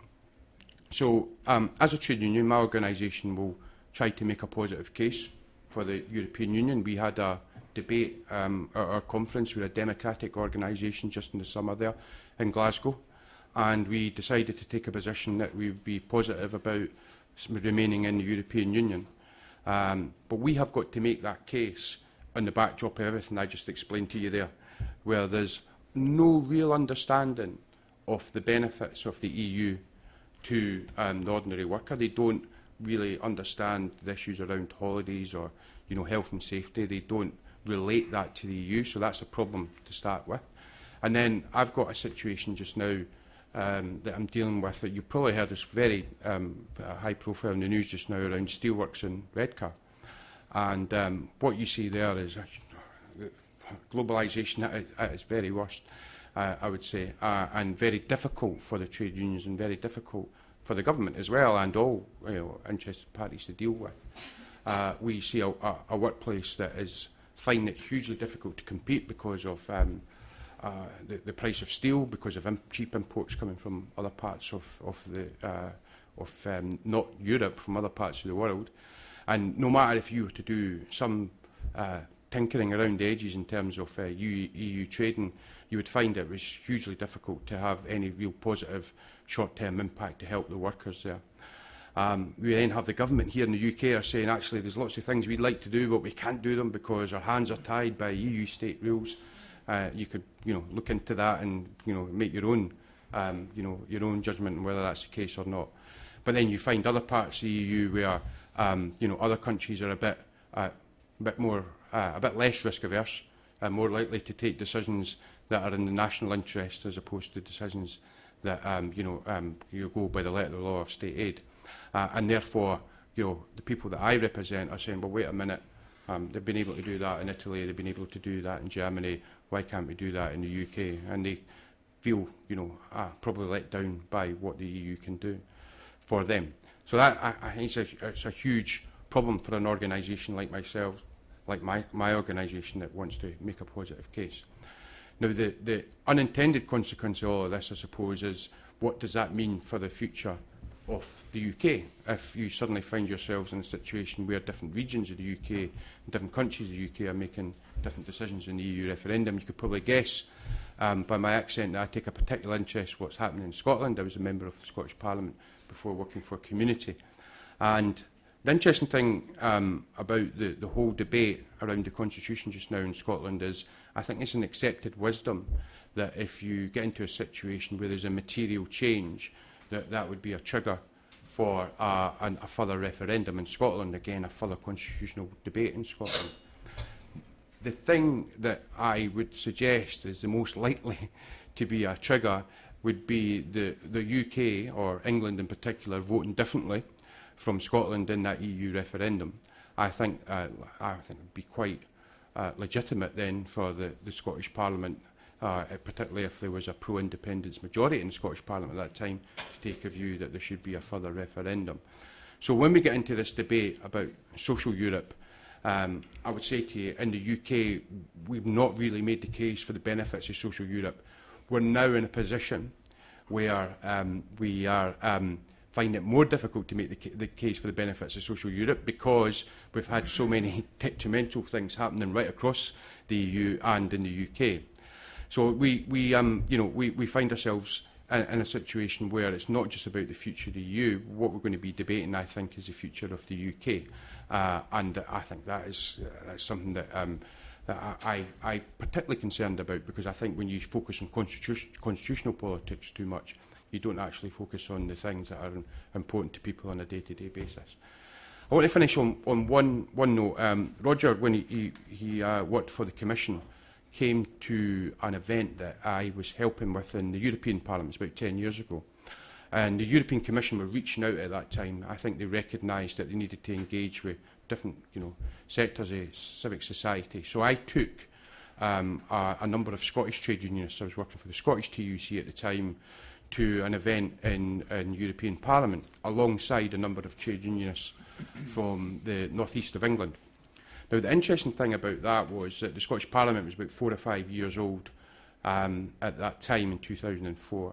So um, as a trade union, my organisation will try to make a positive case for the European Union. We had a debate um, at our conference with a democratic organisation just in the summer there in Glasgow, and we decided to take a position that we would be positive about remaining in the European Union. Um, but we have got to make that case on the backdrop of everything I just explained to you there, where there's no real understanding of the benefits of the E U to um, the ordinary worker. They don't really understand the issues around holidays or, you know, health and safety. They don't relate that to the E U, so that's a problem to start with. And then I've got a situation just now um, that I'm dealing with that you probably heard is very um, high profile in the news just now around steelworks in Redcar. And um, what you see there is uh, globalisation at, at its very worst, uh, I would say, uh, and very difficult for the trade unions and very difficult for the government as well and all, you know, interested parties to deal with. Uh, we see a, a, a workplace that is finding it hugely difficult to compete because of um, uh, the, the price of steel, because of imp cheap imports coming from other parts of, of the uh, of um, not Europe, from other parts of the world. And no matter if you were to do some uh, tinkering around the edges in terms of uh, E U trading, you would find it was hugely difficult to have any real positive short-term impact to help the workers there. Um, we then have the government here in the U K are saying, actually, there's lots of things we'd like to do, but we can't do them because our hands are tied by E U state rules. Uh, you could, you know, look into that and, you know, make your own, um, you know, your own judgment on whether that's the case or not. But then you find other parts of the E U where, um, you know, other countries are a bit, uh, a bit more, uh, a bit less risk averse, uh, more likely to take decisions that are in the national interest as opposed to decisions that, um, you know, um, you go by the letter of the law of state aid. Uh, and therefore, you know, the people that I represent are saying, well, wait a minute, um, they've been able to do that in Italy, they've been able to do that in Germany, why can't we do that in the U K? And they feel, you know, uh, probably let down by what the E U can do for them. So that, I, I think it's a, it's a huge problem for an organisation like myself like my, my organisation, that wants to make a positive case. Now, the, the unintended consequence of all of this, I suppose, is what does that mean for the future of the U K? If you suddenly find yourselves in a situation where different regions of the U K and different countries of the U K are making different decisions in the E U referendum, you could probably guess um, by my accent that I take a particular interest in what's happening in Scotland. I was a member of the Scottish Parliament before working for Community. And the interesting thing um, about the, the whole debate around the Constitution just now in Scotland is I think it's an accepted wisdom that if you get into a situation where there's a material change, that that would be a trigger for uh, an, a further referendum in Scotland, again, a further constitutional debate in Scotland. The thing that I would suggest is the most likely to be a trigger would be the, the U K, or England in particular, voting differently from Scotland in that E U referendum. I think uh, I think it would be quite uh, legitimate then for the, the Scottish Parliament, uh, particularly if there was a pro-independence majority in the Scottish Parliament at that time, to take a view that there should be a further referendum. So when we get into this debate about social Europe, um, I would say to you, in the U K, we've not really made the case for the benefits of social Europe. We're now in a position where um, we are um, finding it more difficult to make the, ca the case for the benefits of social Europe because we've had so many detrimental things happening right across the E U and in the U K. So we, we, um, you know, we, we find ourselves in, in a situation where it's not just about the future of the E U. What we're going to be debating, I think, is the future of the U K. Uh, and I think that is uh, that's something that, um, that I, I, I'm particularly concerned about, because I think when you focus on constitution, constitutional politics too much, you don't actually focus on the things that are important to people on a day-to-day basis. I want to finish on, on one, one note. Um, Roger, when he, he, he uh, worked for the Commission, came to an event that I was helping with in the European Parliament about ten years ago. And the European Commission were reaching out at that time. I think they recognised that they needed to engage with different you know, sectors of civic society. So I took um, a, a number of Scottish trade unionists, I was working for the Scottish T U C at the time, to an event in, in European Parliament, alongside a number of trade unionists from the northeast of England. Now, the interesting thing about that was that the Scottish Parliament was about four or five years old um, at that time in two thousand four.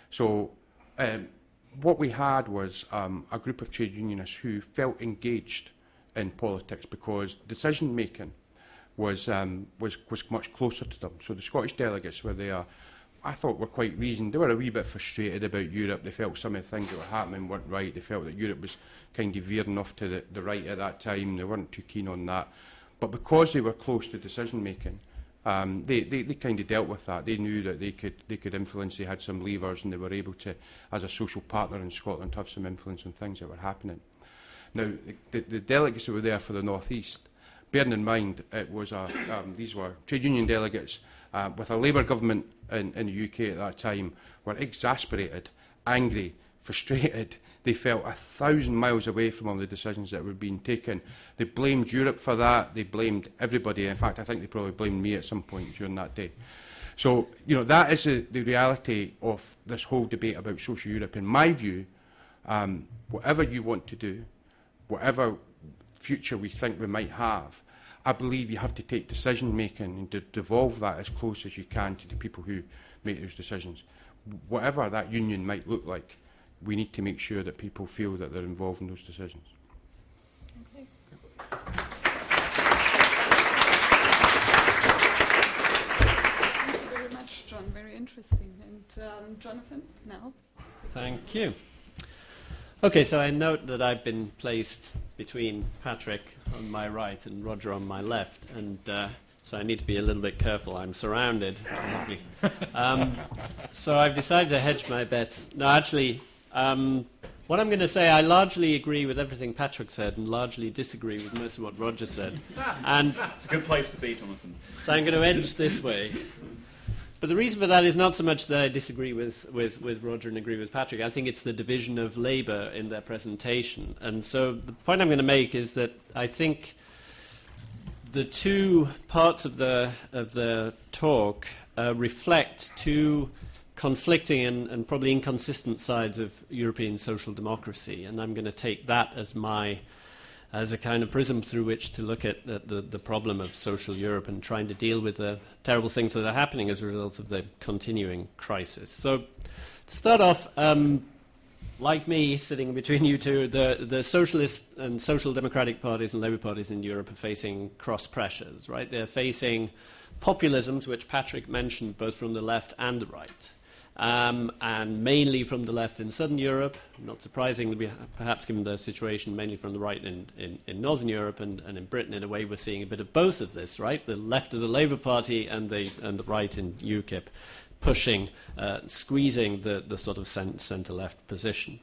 So um, what we had was um, a group of trade unionists who felt engaged in politics because decision-making was, um, was, was much closer to them. So the Scottish delegates were there, I thought, were quite reasoned. They were a wee bit frustrated about Europe. They felt some of the things that were happening weren't right. They felt that Europe was kind of veering off to the, the right at that time. They weren't too keen on that. But because they were close to decision-making, um, they, they, they kind of dealt with that. They knew that they could, they could influence. They had some levers, and they were able to, as a social partner in Scotland, have some influence on things that were happening. Now, the, the delegates that were there for the North East, bearing in mind it was a, um, these were trade union delegates uh, with a Labour government in, in the U K at that time, were exasperated, angry, frustrated. They felt a thousand miles away from all the decisions that were being taken. They blamed Europe for that. They blamed everybody. In fact, I think they probably blamed me at some point during that day. So, you know, that is the, the reality of this whole debate about social Europe. In my view, um, whatever you want to do, whatever future we think we might have, I believe you have to take decision-making and to devolve that as close as you can to the people who make those decisions. Whatever that union might look like, we need to make sure that people feel that they're involved in those decisions. Okay. Thank you very much, John. Very interesting. And um, Jonathan, now. Thank you. Okay, so I note that I've been placed between Patrick on my right and Roger on my left, and uh, so I need to be a little bit careful. I'm surrounded. um, so I've decided to hedge my bets. No, actually, um, what I'm going to say, I largely agree with everything Patrick said and largely disagree with most of what Roger said. And it's a good place to be, Jonathan. So I'm going to edge this way. But the reason for that is not so much that I disagree with, with, with Roger and agree with Patrick. I think it's the division of Labour in their presentation. And so the point I'm going to make is that I think the two parts of the, of the talk uh, reflect two conflicting and, and probably inconsistent sides of European social democracy. And I'm going to take that as my as a kind of prism through which to look at the, the, the problem of social Europe and trying to deal with the terrible things that are happening as a result of the continuing crisis. So, to start off, um, like me, sitting between you two, the, the socialist and social democratic parties and Labour parties in Europe are facing cross pressures, right? They're facing populisms, which Patrick mentioned, both from the left and the right, um, and mainly from the left in southern Europe, not surprisingly, perhaps given the situation, mainly from the right in, in, in northern Europe, and, and in Britain, in a way, we're seeing a bit of both of this, right? The left of the Labour Party and the, and the right in UKIP, pushing, uh, squeezing the, the sort of centre-left position.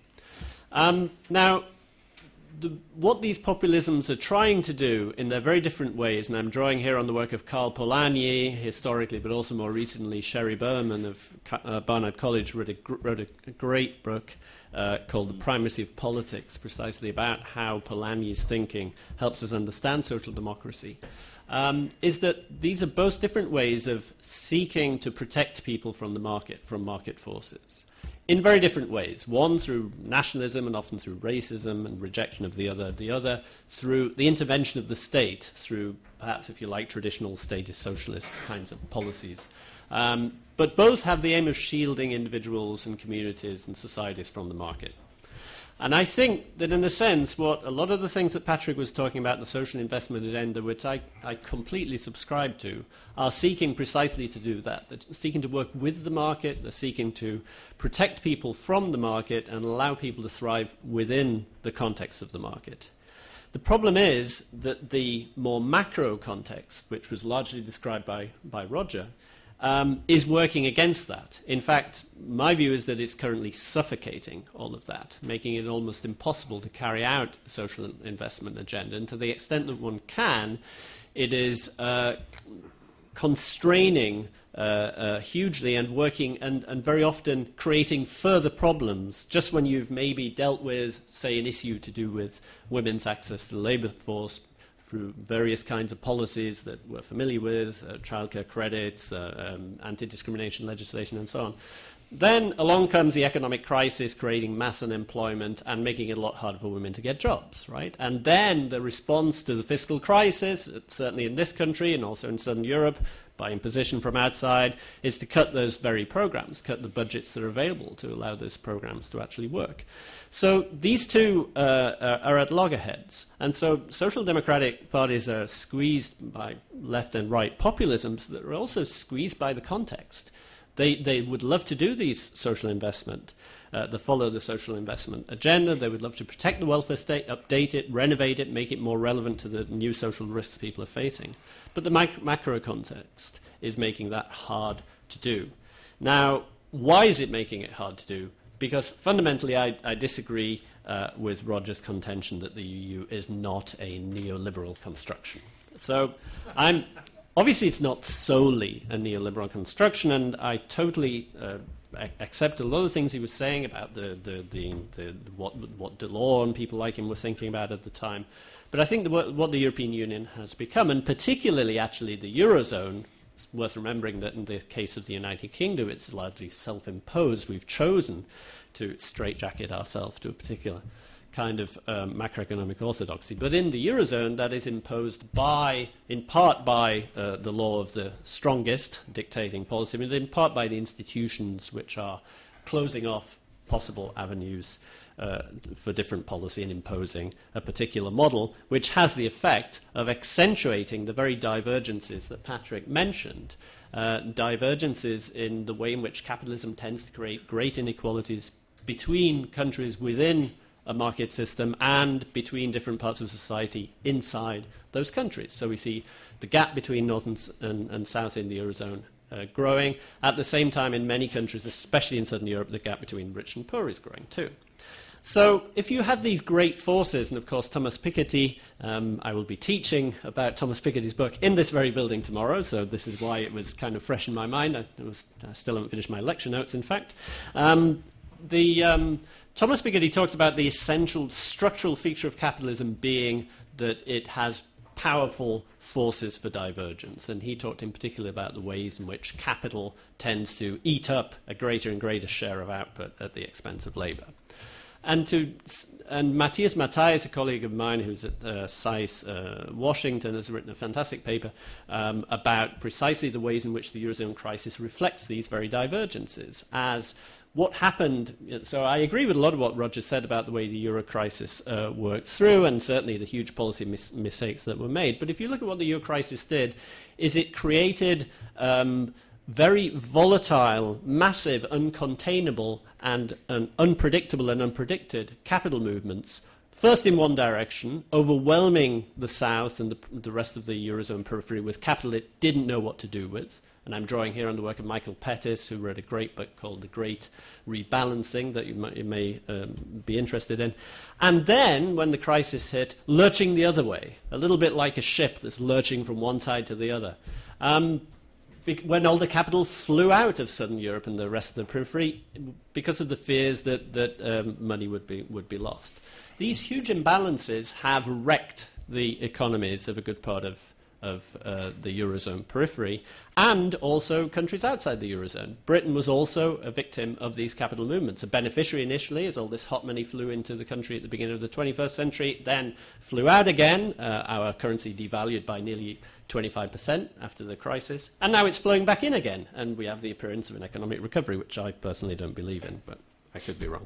Um, now, the, what these populisms are trying to do in their very different ways, and I'm drawing here on the work of Karl Polanyi, historically, but also more recently, Sherry Berman of uh, Barnard College wrote a, gr- wrote a, a great book uh, called The Primacy of Politics, precisely about how Polanyi's thinking helps us understand social democracy. Um, is that these are both different ways of seeking to protect people from the market, from market forces, in very different ways. One through nationalism and often through racism and rejection of the other. The other through the intervention of the state, through perhaps, if you like, traditional statist socialist kinds of policies. Um, but both have the aim of shielding individuals and communities and societies from the market. And I think that, in a sense, what a lot of the things that Patrick was talking about, the social investment agenda, which I, I completely subscribe to, are seeking precisely to do that. They're seeking to work with the market, they're seeking to protect people from the market and allow people to thrive within the context of the market. The problem is that the more macro context, which was largely described by, by Roger, Um, is working against that. In fact, my view is that it's currently suffocating all of that, making it almost impossible to carry out a social investment agenda. And to the extent that one can, it is uh, constraining uh, uh, hugely and working and, and very often creating further problems just when you've maybe dealt with, say, an issue to do with women's access to the labour force through various kinds of policies that we're familiar with, uh, childcare credits, uh, um, anti-discrimination legislation, and so on. Then along comes the economic crisis, creating mass unemployment and making it a lot harder for women to get jobs, right? And then the response to the fiscal crisis, certainly in this country and also in southern Europe, by imposition from outside, is to cut those very programs, cut the budgets that are available to allow those programs to actually work. So these two uh, are at loggerheads. And so social democratic parties are squeezed by left and right populisms that are also squeezed by the context. They, they would love to do these social investment, uh, that follow the social investment agenda. They would love to protect the welfare state, update it, renovate it, make it more relevant to the new social risks people are facing. But the mic- macro context is making that hard to do. Now, why is it making it hard to do? Because fundamentally I, I disagree uh, with Roger's contention that the E U is not a neoliberal construction. So I'm... Obviously, it's not solely a neoliberal construction, and I totally uh, accept a lot of the things he was saying about the, the, the, the, what, what Delors and people like him were thinking about at the time. But I think the, what the European Union has become, and particularly actually the Eurozone, it's worth remembering that in the case of the United Kingdom, it's largely self-imposed. We've chosen to straitjacket ourselves to a particular kind of um, macroeconomic orthodoxy. But in the Eurozone, that is imposed by, in part by uh, the law of the strongest dictating policy, but in part by the institutions which are closing off possible avenues uh, for different policy and imposing a particular model, which has the effect of accentuating the very divergences that Patrick mentioned, uh, divergences in the way in which capitalism tends to create great inequalities between countries within a market system and between different parts of society inside those countries. So we see the gap between North and, and, and South in the Eurozone uh, growing. At the same time, in many countries, especially in Southern Europe, the gap between rich and poor is growing too. So if you have these great forces, and of course Thomas Piketty, um, I will be teaching about Thomas Piketty's book in this very building tomorrow, so this is why it was kind of fresh in my mind. I, it was, I still haven't finished my lecture notes, in fact. Um, the... Um, Thomas Piketty talks about the essential structural feature of capitalism being that it has powerful forces for divergence. And he talked in particular about the ways in which capital tends to eat up a greater and greater share of output at the expense of labour. And to and Matthias Matthias, a colleague of mine who's at uh, S A I S uh, Washington, has written a fantastic paper um, about precisely the ways in which the Eurozone crisis reflects these very divergences as what happened. So I agree with a lot of what Roger said about the way the Euro crisis uh, worked through, and certainly the huge policy mis- mistakes that were made. But if you look at what the Euro crisis did, is it created um, very volatile, massive, uncontainable, and, and unpredictable and unpredicted capital movements, first in one direction, overwhelming the South and the, the rest of the Eurozone periphery with capital it didn't know what to do with. And I'm drawing here on the work of Michael Pettis, who wrote a great book called The Great Rebalancing that you, might, you may um, be interested in. And then, when the crisis hit, lurching the other way, a little bit like a ship that's lurching from one side to the other. Um, when all the capital flew out of southern Europe and the rest of the periphery because of the fears that, that um, money would be, would be lost. These huge imbalances have wrecked the economies of a good part of of uh, the Eurozone periphery, and also countries outside the Eurozone. Britain was also a victim of these capital movements, a beneficiary initially as all this hot money flew into the country at the beginning of the twenty-first century, then flew out again, uh, our currency devalued by nearly twenty-five percent after the crisis, and now it's flowing back in again, and we have the appearance of an economic recovery, which I personally don't believe in, but I could be wrong.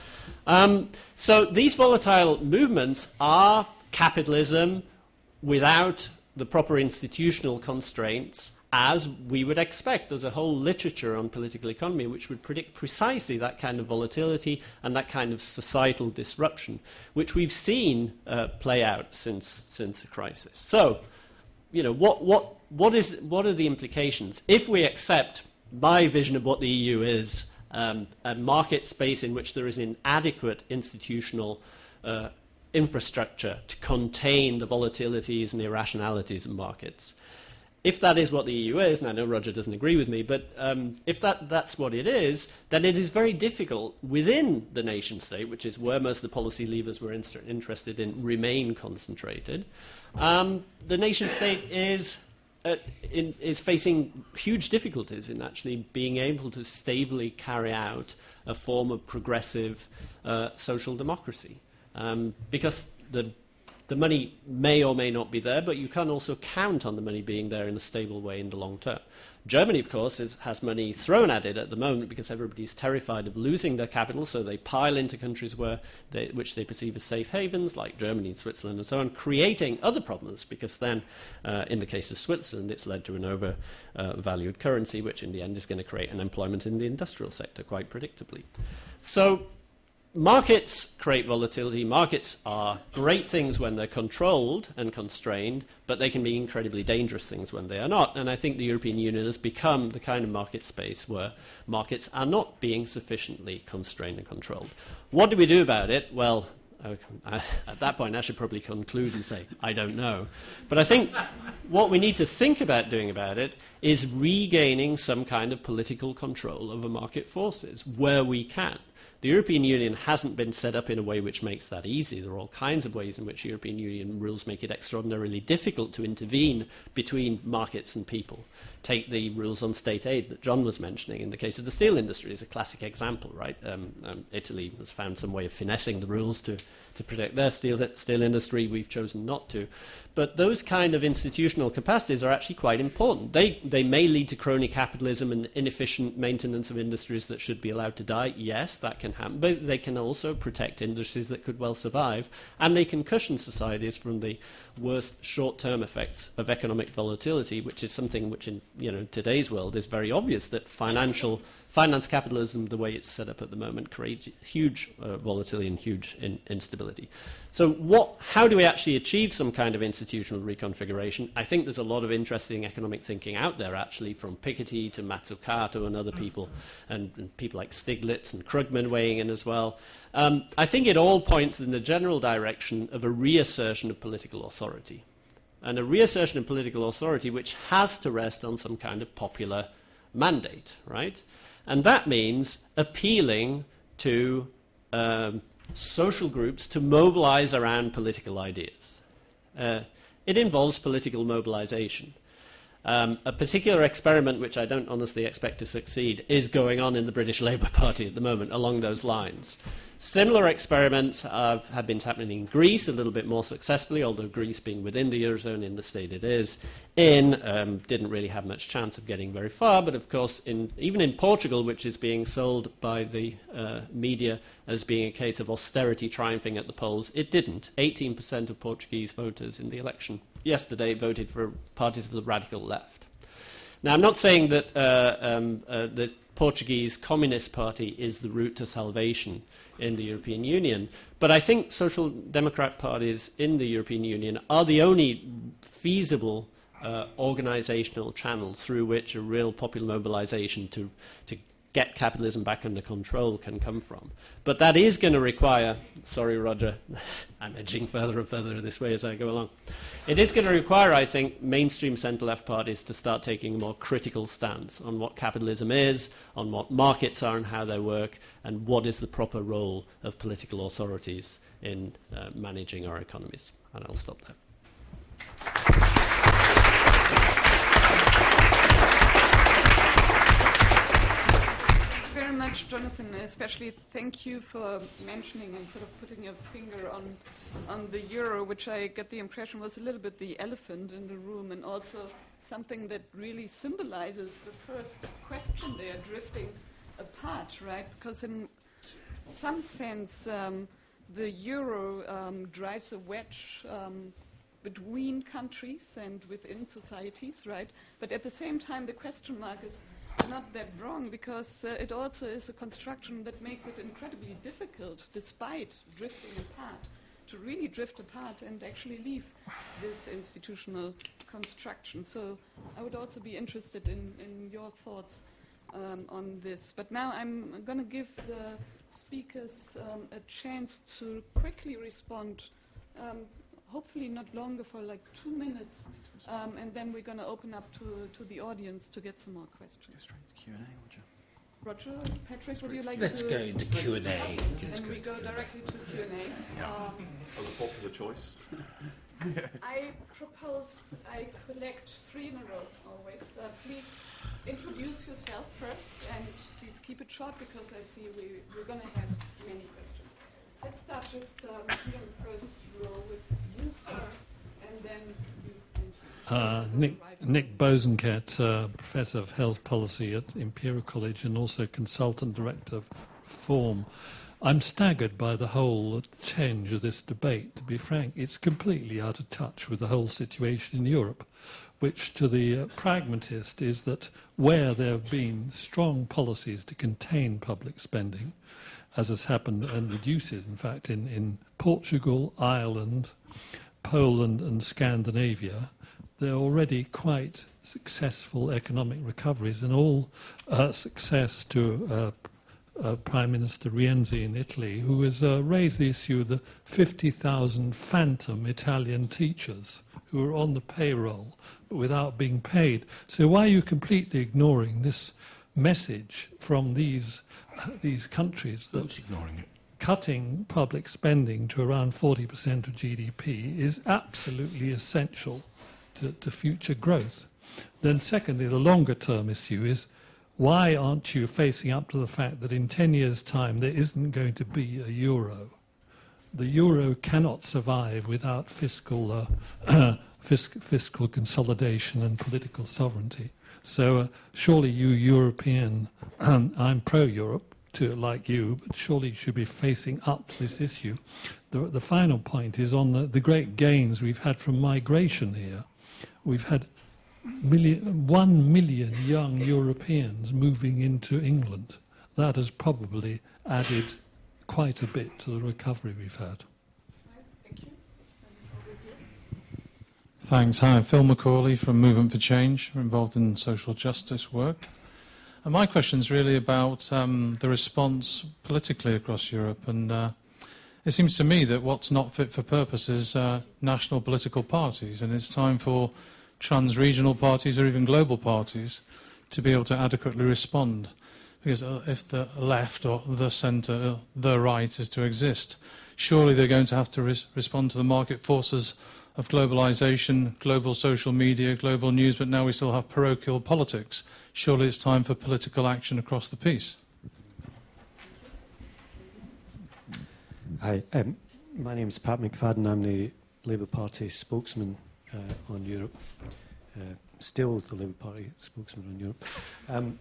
Um, so these volatile movements are capitalism without the proper institutional constraints, as we would expect. There's a whole literature on political economy which would predict precisely that kind of volatility and that kind of societal disruption, which we've seen uh, play out since since the crisis. So, you know, what what what is what are the implications if we accept my vision of what the E U is, um, a market space in which there is inadequate institutional uh, infrastructure to contain the volatilities and irrationalities of markets. If that is what the E U is, and I know Roger doesn't agree with me, but um, if that, that's what it is, then it is very difficult within the nation state, which is where most of the policy levers we're in- interested in remain concentrated. Um, the nation state is, uh, in, is facing huge difficulties in actually being able to stably carry out a form of progressive uh, social democracy. Um, because the the money may or may not be there, but you can also count on the money being there in a stable way in the long term. Germany, of course, is, has money thrown at it at the moment because everybody's terrified of losing their capital, so they pile into countries where they, which they perceive as safe havens, like Germany and Switzerland and so on, creating other problems, because then, uh, in the case of Switzerland, it's led to an overvalued uh, currency, which in the end is going to create unemployment in the industrial sector, quite predictably. So markets create volatility. Markets are great things when they're controlled and constrained, but they can be incredibly dangerous things when they are not. And I think the European Union has become the kind of market space where markets are not being sufficiently constrained and controlled. What do we do about it? Well, uh, I, at that point I should probably conclude and say, I don't know. But I think what we need to think about doing about it is regaining some kind of political control over market forces where we can. The European Union hasn't been set up in a way which makes that easy. There are all kinds of ways in which European Union rules make it extraordinarily difficult to intervene between markets and people. Take the rules on state aid that John was mentioning. In the case of the steel industry is a classic example, right? Um, um, Italy has found some way of finessing the rules to, to protect their steel, steel industry. We've chosen not to. But those kind of institutional capacities are actually quite important. They, they may lead to crony capitalism and inefficient maintenance of industries that should be allowed to die. Yes, that can happen. But they can also protect industries that could well survive. And they can cushion societies from the worst short-term effects of economic volatility, which is something which in you know today's world is very obvious, that financial finance capitalism, the way it's set up at the moment, creates huge uh, volatility and huge in, instability. So what, how do we actually achieve some kind of institutional reconfiguration? I think there's a lot of interesting economic thinking out there, actually, from Piketty to Mazzucato and other people, and, and people like Stiglitz and Krugman weighing in as well. Um, I think it all points in the general direction of a reassertion of political authority, and a reassertion of political authority which has to rest on some kind of popular mandate, right? And that means appealing to um, social groups to mobilize around political ideas. Uh, it involves political mobilization. Um, a particular experiment, which I don't honestly expect to succeed, is going on in the British Labour Party at the moment along those lines. Similar experiments have, have been happening in Greece, a little bit more successfully, although Greece being within the Eurozone in the state it is in, um, didn't really have much chance of getting very far. But of course, in, even in Portugal, which is being sold by the uh, media as being a case of austerity triumphing at the polls, it didn't. eighteen percent of Portuguese voters in the election yesterday voted for parties of the radical left. Now, I'm not saying that uh, um, uh, the Portuguese Communist Party is the route to salvation in the European Union, but I think social democrat parties in the European Union are the only feasible uh, organizational channel through which a real popular mobilization to, to get capitalism back under control can come from. But that is going to require, sorry Roger, I'm edging further and further this way as I go along. It is going to require, I think, mainstream centre-left parties to start taking a more critical stance on what capitalism is, on what markets are and how they work, and what is the proper role of political authorities in uh, managing our economies. And I'll stop there. Very much, Jonathan. Especially thank you for mentioning and sort of putting your finger on on the euro, which I get the impression was a little bit the elephant in the room, and also something that really symbolizes the first question they are drifting apart, right? Because in some sense, um, the euro um, drives a wedge um, between countries and within societies, right? But at the same time, the question mark is not that wrong, because uh, it also is a construction that makes it incredibly difficult, despite drifting apart, to really drift apart and actually leave this institutional construction. So I would also be interested in, in your thoughts um, on this. But now I'm going to give the speakers um, a chance to quickly respond, um, hopefully not longer, for like two minutes, um, and then we're going to open up to, to the audience to get some more questions. Go straight to Q and A, Roger. Roger, Patrick, would you like Let's to... go into Q and A. And we go directly to Q and A. Yeah. Um, Oh, the popular choice. I propose I collect three in a row always. Uh, please introduce yourself first, and please keep it short, because I see we, we're going to have many questions. Let's start just um, here in the first row with you, sir, and then you. And Uh, Nick, Nick Bosenket, uh, Professor of Health Policy at Imperial College and also Consultant Director of Reform. I'm staggered by the whole change of this debate. To be frank, it's completely out of touch with the whole situation in Europe, which to the uh, pragmatist is that where there have been strong policies to contain public spending, as has happened, and reduce it, in fact, in, in Portugal, Ireland, Poland and Scandinavia, they're already quite successful economic recoveries, and all uh, success to uh, uh, Prime Minister Renzi in Italy, who has uh, raised the issue of the fifty thousand phantom Italian teachers who are on the payroll but without being paid. So why are you completely ignoring this message from these uh, these countries that Who's ignoring it? cutting public spending to around forty percent of G D P is absolutely essential to, to future growth? Then secondly, the longer term issue is, why aren't you facing up to the fact that in ten years' time there isn't going to be a euro? The euro cannot survive without fiscal, uh, fisc fiscal consolidation and political sovereignty. So uh, surely you European, um, I'm pro-Europe, to like you, but surely you should be facing up to this issue. The, the final point is on the, the great gains we've had from migration here. We've had million, one million young Europeans moving into England. That has probably added quite a bit to the recovery we've had. Thank you. Thanks. Hi, Phil McCauley from Movement for Change. We're involved in social justice work. And my question is really about um, the response politically across Europe. And uh, it seems to me that what's not fit for purpose is uh, national political parties. And it's time for trans-regional parties or even global parties to be able to adequately respond. Because uh, if the left or the centre, the right is to exist, surely they're going to have to res respond to the market forces of globalisation, global social media, global news, but now we still have parochial politics. Surely it's time for political action across the piece. Hi, um, my name is Pat McFadden. I'm the Labour Party spokesman uh, on Europe. Uh, still the Labour Party spokesman on Europe. Um,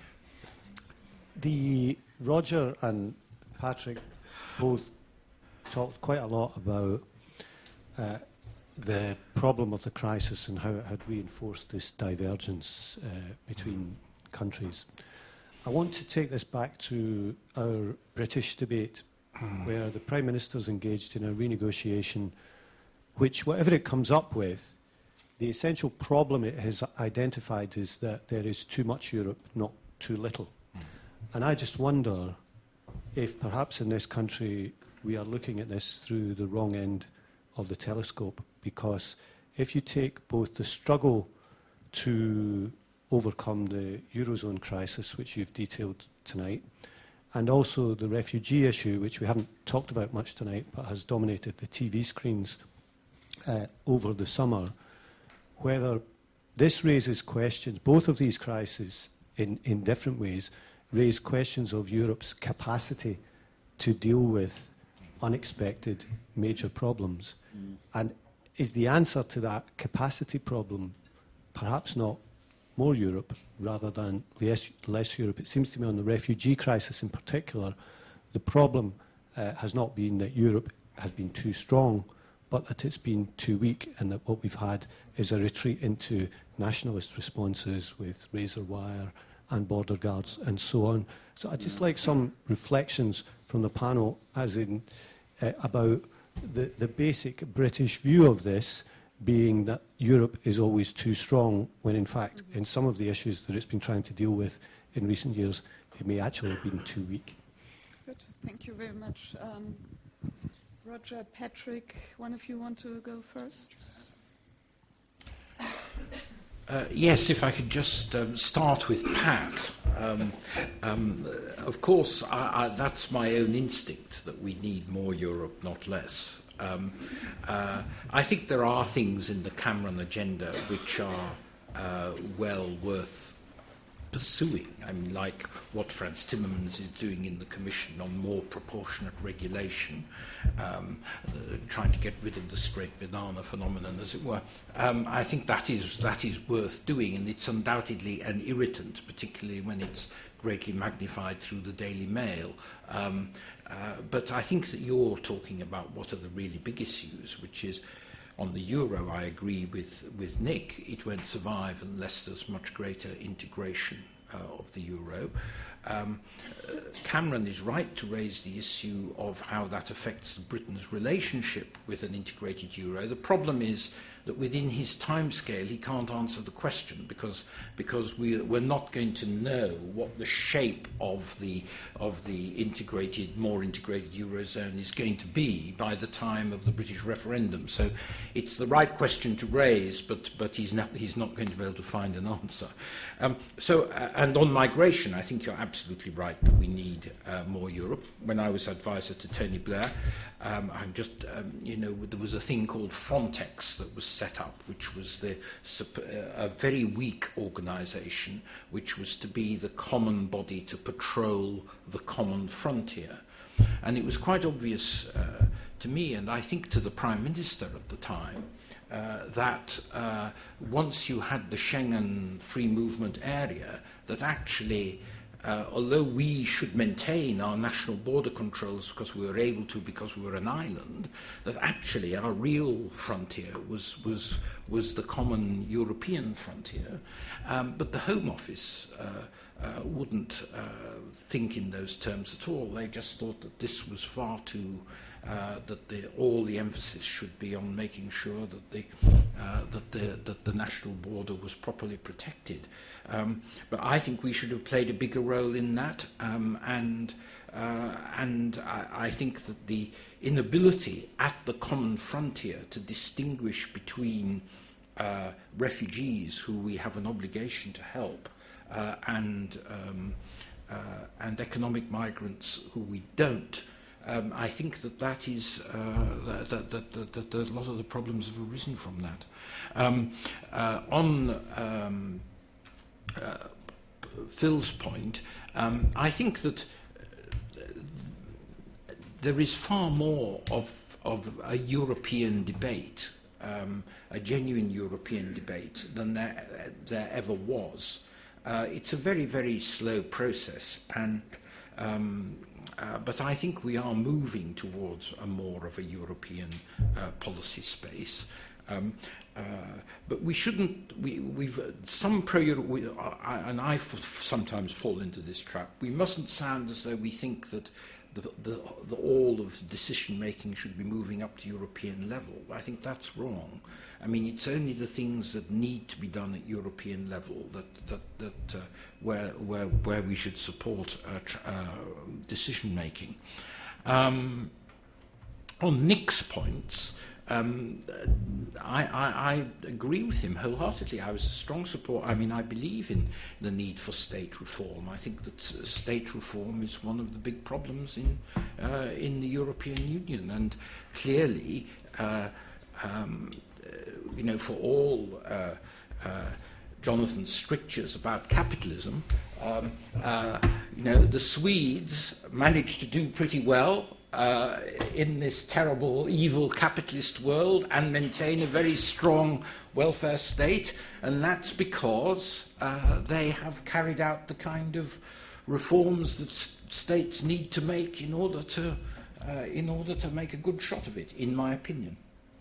the Roger and Patrick both talked quite a lot about uh, the problem of the crisis and how it had reinforced this divergence uh, between countries. I want to take this back to our British debate, where the Prime Minister's engaged in a renegotiation which, whatever it comes up with, the essential problem it has identified is that there is too much Europe, not too little. And I just wonder if perhaps in this country we are looking at this through the wrong end of the telescope, because if you take both the struggle to overcome the Eurozone crisis, which you've detailed tonight, and also the refugee issue, which we haven't talked about much tonight, but has dominated the T V screens uh, over the summer, whether this raises questions, both of these crises in, in different ways, raise questions of Europe's capacity to deal with unexpected major problems. Mm. And is the answer to that capacity problem perhaps not more Europe rather than less, less Europe? It seems to me on the refugee crisis in particular, the problem uh, has not been that Europe has been too strong, but that it's been too weak, and that what we've had is a retreat into nationalist responses with razor wire and border guards and so on. So I'd just like some reflections from the panel as in uh, about the, the basic British view of this, being that Europe is always too strong, when in fact in some of the issues that it's been trying to deal with in recent years, it may actually have been too weak. Good, thank you very much. Um, Roger, Patrick, one of you want to go first? Uh, yes, if I could just um, start with Pat. Um, um, of course, I, I, that's my own instinct, that we need more Europe, not less. Um, uh, I think there are things in the Cameron agenda which are uh, well worth pursuing. I mean, like what Frans Timmermans is doing in the Commission on more proportionate regulation, um, uh, trying to get rid of the straight banana phenomenon, as it were. Um, I think that is that is worth doing, and it's undoubtedly an irritant, particularly when it's greatly magnified through the Daily Mail. Um, uh, but I think that you're talking about what are the really big issues, which is on the euro. I agree with, with Nick. It won't survive unless there's much greater integration uh, of the euro. Um, uh, Cameron is right to raise the issue of how that affects Britain's relationship with an integrated euro. The problem is that within his timescale he can't answer the question, because because we, we're not going to know what the shape of the of the integrated, more integrated eurozone is going to be by the time of the British referendum. So it's the right question to raise, but but he's not he's not going to be able to find an answer. Um, so uh, and on migration, I think you're absolutely right that we need uh, more Europe. When I was advisor to Tony Blair, um, I'm just um, you know there was a thing called Frontex that was set up, which was the, a very weak organisation, which was to be the common body to patrol the common frontier. And it was quite obvious uh, to me, and I think to the Prime Minister at the time, uh, that uh, once you had the Schengen free movement area, that actually Uh, although we should maintain our national border controls because we were able to, because we were an island, that actually our real frontier was was was the common European frontier. Um, but the Home Office uh, uh, wouldn't uh, think in those terms at all. They just thought that this was far too. Uh, that the, all the emphasis should be on making sure that the uh, that the that the national border was properly protected. Um, but I think we should have played a bigger role in that, um, and uh, and I, I think that the inability at the common frontier to distinguish between uh, refugees who we have an obligation to help uh, and um, uh, and economic migrants who we don't. Um, I think that that is uh, that, that, that, that, that a lot of the problems have arisen from that. Um, uh, on um, uh, Phil's point, um, I think that there is far more of, of a European debate, um, a genuine European debate, than there, there ever was. Uh, it's a very, very slow process, and um, uh, but I think we are moving towards a more of a European uh, policy space. Um, uh, but we shouldn't. We, we've uh, some pro. We, uh, and I f- sometimes fall into this trap. We mustn't sound as though we think that the, the, the all of decision making should be moving up to European level. I think that's wrong. I mean, it's only the things that need to be done at European level that that that uh, where where where we should support uh, tr- uh, decision making. Um, on Nick's points. Um, I, I, I agree with him wholeheartedly. I was a strong support. I mean, I believe in the need for state reform. I think that uh, state reform is one of the big problems in uh, in the European Union, and clearly, uh, um, uh, you know, for all uh, uh, Jonathan's strictures about capitalism, um, uh, you know, the Swedes managed to do pretty well Uh, in this terrible, evil capitalist world and maintain a very strong welfare state, and that's because uh, they have carried out the kind of reforms that st- states need to make in order to, uh, in order to make a good shot of it, in my opinion.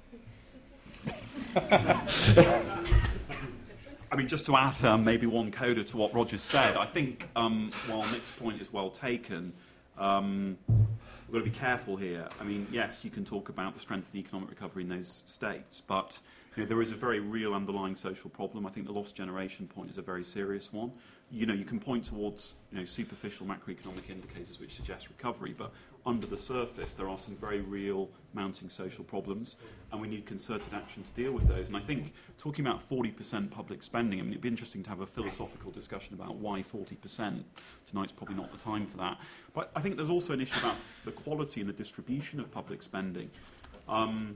I mean, just to add um, maybe one coda to what Roger said, I think um, while Nick's point is well taken, um, we've got to be careful here. I mean, yes, you can talk about the strength of the economic recovery in those states, but you know, there is a very real underlying social problem. I think the lost generation point is a very serious one. You know, you can point towards you know, superficial macroeconomic indicators which suggest recovery, but under the surface there are some very real mounting social problems, and we need concerted action to deal with those. And I think talking about forty percent public spending, I mean, it'd be interesting to have a philosophical discussion about why forty percent. Tonight's probably not the time for that. But I think there's also an issue about the quality and the distribution of public spending um,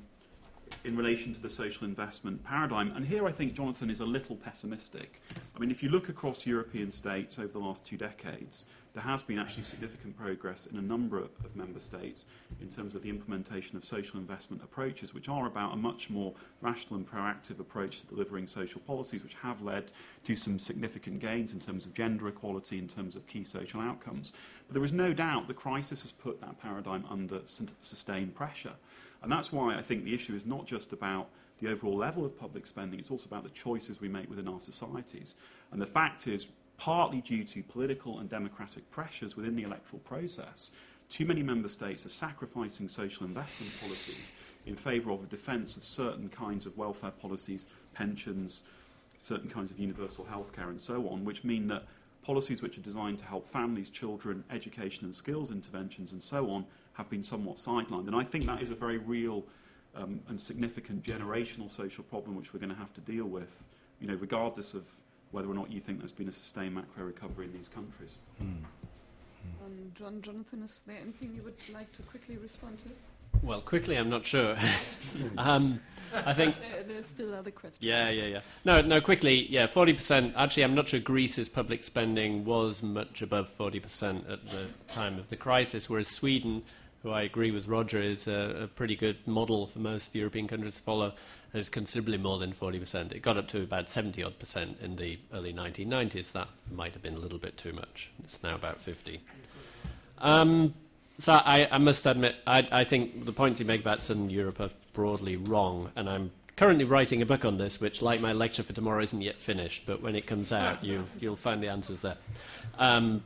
in relation to the social investment paradigm. And here I think Jonathan is a little pessimistic. I mean, if you look across European states over the last two decades, there has been actually significant progress in a number of, of member states in terms of the implementation of social investment approaches, which are about a much more rational and proactive approach to delivering social policies, which have led to some significant gains in terms of gender equality, in terms of key social outcomes. But there is no doubt the crisis has put that paradigm under sustained pressure. And that's why I think the issue is not just about the overall level of public spending, it's also about the choices we make within our societies. And the fact is, partly due to political and democratic pressures within the electoral process, too many member states are sacrificing social investment policies in favour of a defence of certain kinds of welfare policies, pensions, certain kinds of universal healthcare and so on, which mean that policies which are designed to help families, children, education and skills interventions and so on have been somewhat sidelined. And I think that is a very real um, and significant generational social problem which we're going to have to deal with, you know, regardless of whether or not you think there's been a sustained macro recovery in these countries. Mm. Um, John, Jonathan, is there anything you would like to quickly respond to? Well, quickly, I'm not sure. um, I think there, there's still other questions. Yeah, yeah, yeah. No, no. Quickly, yeah. Forty percent. Actually, I'm not sure Greece's public spending was much above forty percent at the time of the crisis, whereas Sweden, who I agree with Roger, is a, a pretty good model for most European countries to follow, is considerably more than forty percent. It got up to about seventy odd percent in the early nineteen nineties. That might have been a little bit too much. It's now about fifty. Um, so I, I must admit, I, I think the points you make about Southern Europe are broadly wrong, and I'm currently writing a book on this, which, like my lecture for tomorrow, isn't yet finished, but when it comes out, you, you'll find the answers there. Um,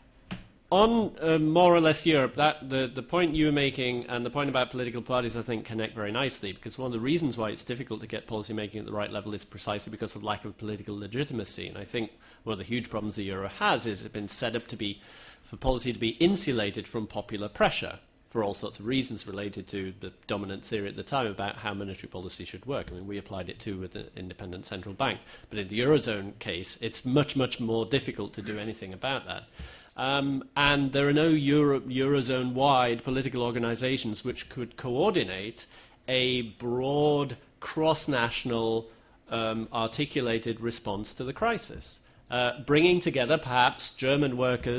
On uh, more or less Europe, that, the, the point you were making and the point about political parties, I think, connect very nicely, because one of the reasons why it's difficult to get policy making at the right level is precisely because of lack of political legitimacy. And I think one of the huge problems the euro has is it's been set up to be, for policy to be insulated from popular pressure for all sorts of reasons related to the dominant theory at the time about how monetary policy should work. I mean, we applied it too with the independent central bank. But in the Eurozone case, it's much, much more difficult to do anything about that. Um, and there are no Euro- Eurozone-wide political organizations which could coordinate a broad, cross-national, um, articulated response to the crisis, uh, bringing together perhaps German workers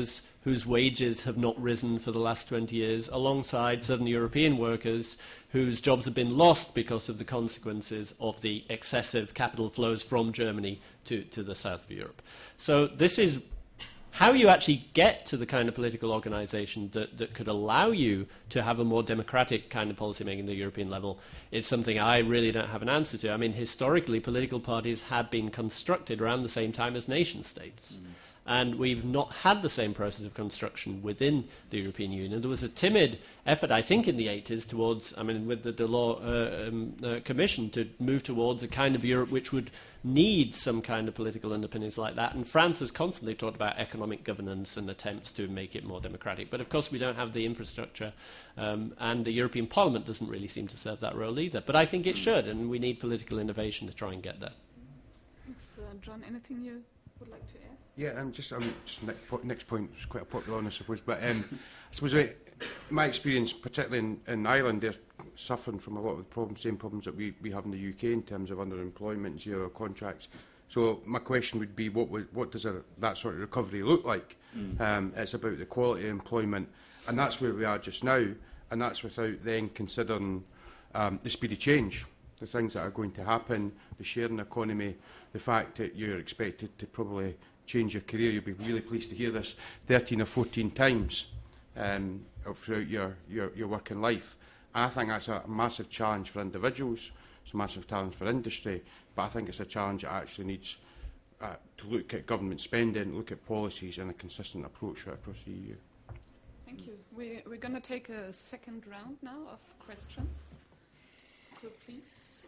whose wages have not risen for the last twenty years, alongside Southern European workers whose jobs have been lost because of the consequences of the excessive capital flows from Germany to, to the south of Europe. So this is how you actually get to the kind of political organisation that, that could allow you to have a more democratic kind of policy making at the European level is something I really don't have an answer to. I mean, historically, political parties have been constructed around the same time as nation states. Mm. And we've not had the same process of construction within the European Union. There was a timid effort, I think, in the eighties towards, I mean, with the Delors uh, um, uh, Commission to move towards a kind of Europe which would need some kind of political underpinnings like that. And France has constantly talked about economic governance and attempts to make it more democratic. But, of course, we don't have the infrastructure, um, and the European Parliament doesn't really seem to serve that role either. But I think it should, and we need political innovation to try and get there. Thanks, uh, John. Anything you would like to add? Yeah, I'm just, I'm just next, po- next point is quite a popular one, I suppose. But um, I suppose uh, my experience, particularly in, in Ireland, they're suffering from a lot of the problems, same problems that we, we have in the U K in terms of underemployment, zero contracts. So my question would be, what would, what does a, that sort of recovery look like? Mm. Um, it's about the quality of employment, and that's where we are just now, and that's without then considering um, the speed of change, the things that are going to happen, the sharing economy, the fact that you're expected to probably change your career. You'll be really pleased to hear this, thirteen or fourteen times um, throughout your, your, your working life. I think that's a massive challenge for individuals, it's a massive challenge for industry, but I think it's a challenge that actually needs uh, to look at government spending, look at policies and a consistent approach right across the E U. Thank you. We, we're going to take a second round now of questions. So please.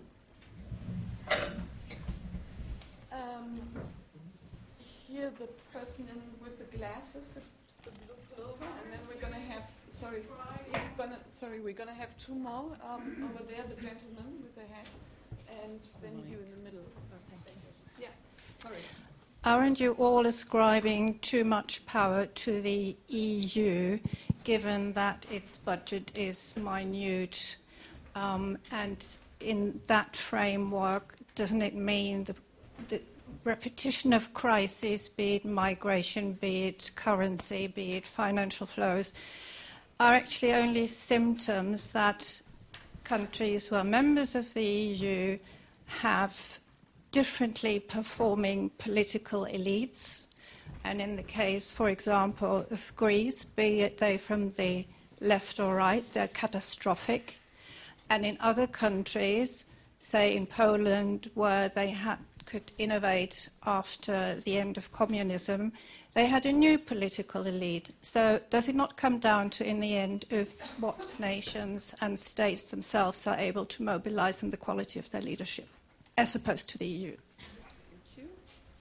Um, Here, the person in with the glasses at the blue pullover, and then we're going to have. Sorry, we're gonna, sorry, we're going to have two more um, over there. The gentleman with the hat, and then you in the middle. Yeah, sorry. Aren't you all ascribing too much power to the E U, given that its budget is minute, um, and in that framework, doesn't it mean the, the repetition of crises, be it migration, be it currency, be it financial flows, are actually only symptoms that countries who are members of the E U have differently performing political elites? And in the case, for example, of Greece, be it they from the left or right, they're catastrophic. And in other countries, say in Poland, where they had could innovate after the end of communism, they had a new political elite. So does it not come down to, in the end, of what nations and states themselves are able to mobilize and the quality of their leadership, as opposed to the E U? Thank you.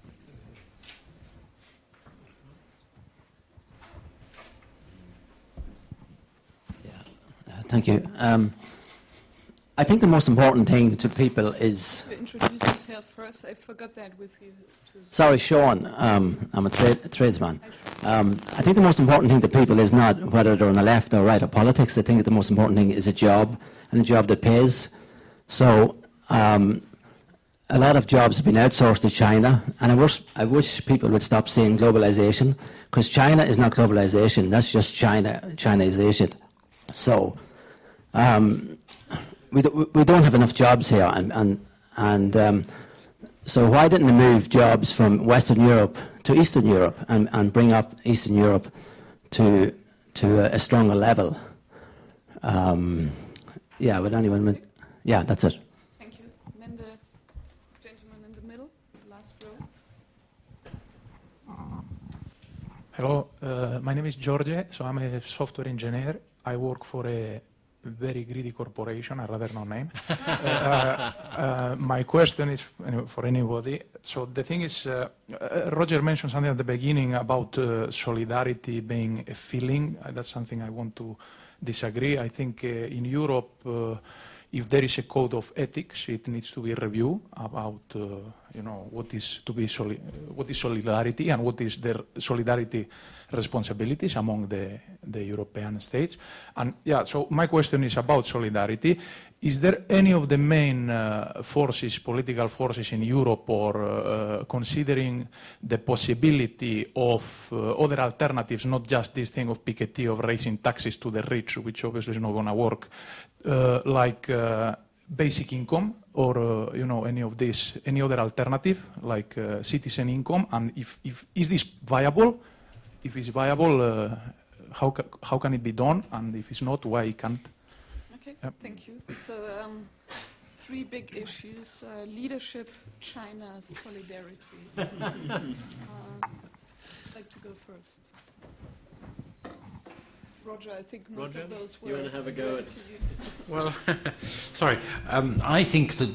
Yeah. Uh, thank you. Um, I think the most important thing to people is... To introduce yourself first. I forgot that with you. Too. Sorry, Sean. Um, I'm a, tra- a tradesman. Um, I think the most important thing to people is not whether they're on the left or right of politics. I think the most important thing is a job, and a job that pays. So um, a lot of jobs have been outsourced to China, and I wish, I wish people would stop saying globalization, because China is not globalization. That's just China, Chinization. So... Um, We, do, we don't have enough jobs here, and, and, and um, so why didn't they move jobs from Western Europe to Eastern Europe and, and bring up Eastern Europe to to a, a stronger level? Um, yeah, would anyone? Yeah, that's it. Thank you. And then the gentleman in the middle, last row. Hello, uh, my name is George. So I'm a software engineer. I work for a very greedy corporation, I'd rather not name. uh, uh, my question is for anybody. So the thing is, uh, uh, Roger mentioned something at the beginning about uh, solidarity being a feeling. Uh, that's something I want to disagree. I think uh, in Europe, uh, if there is a code of ethics, it needs to be reviewed about uh, you know, what is to be soli- what is solidarity and what is their solidarity responsibilities among the, the European states. And yeah, so my question is about solidarity. Is there any of the main uh, forces, political forces in Europe, or uh, considering the possibility of uh, other alternatives, not just this thing of Piketty of raising taxes to the rich, which obviously is not going to work, uh, like uh, basic income, or uh, you know, any of this, any other alternative like uh, citizen income? And if, if is this viable? If it's viable, uh, how ca- how can it be done? And if it's not, why it can't? Okay, Yep. thank you. So, um, three big issues: uh, leadership, China, solidarity. uh, I'd like to go first. Roger, I think most Roger, of those were you want to have a go at? addressed to you. Well, sorry. Um, I think that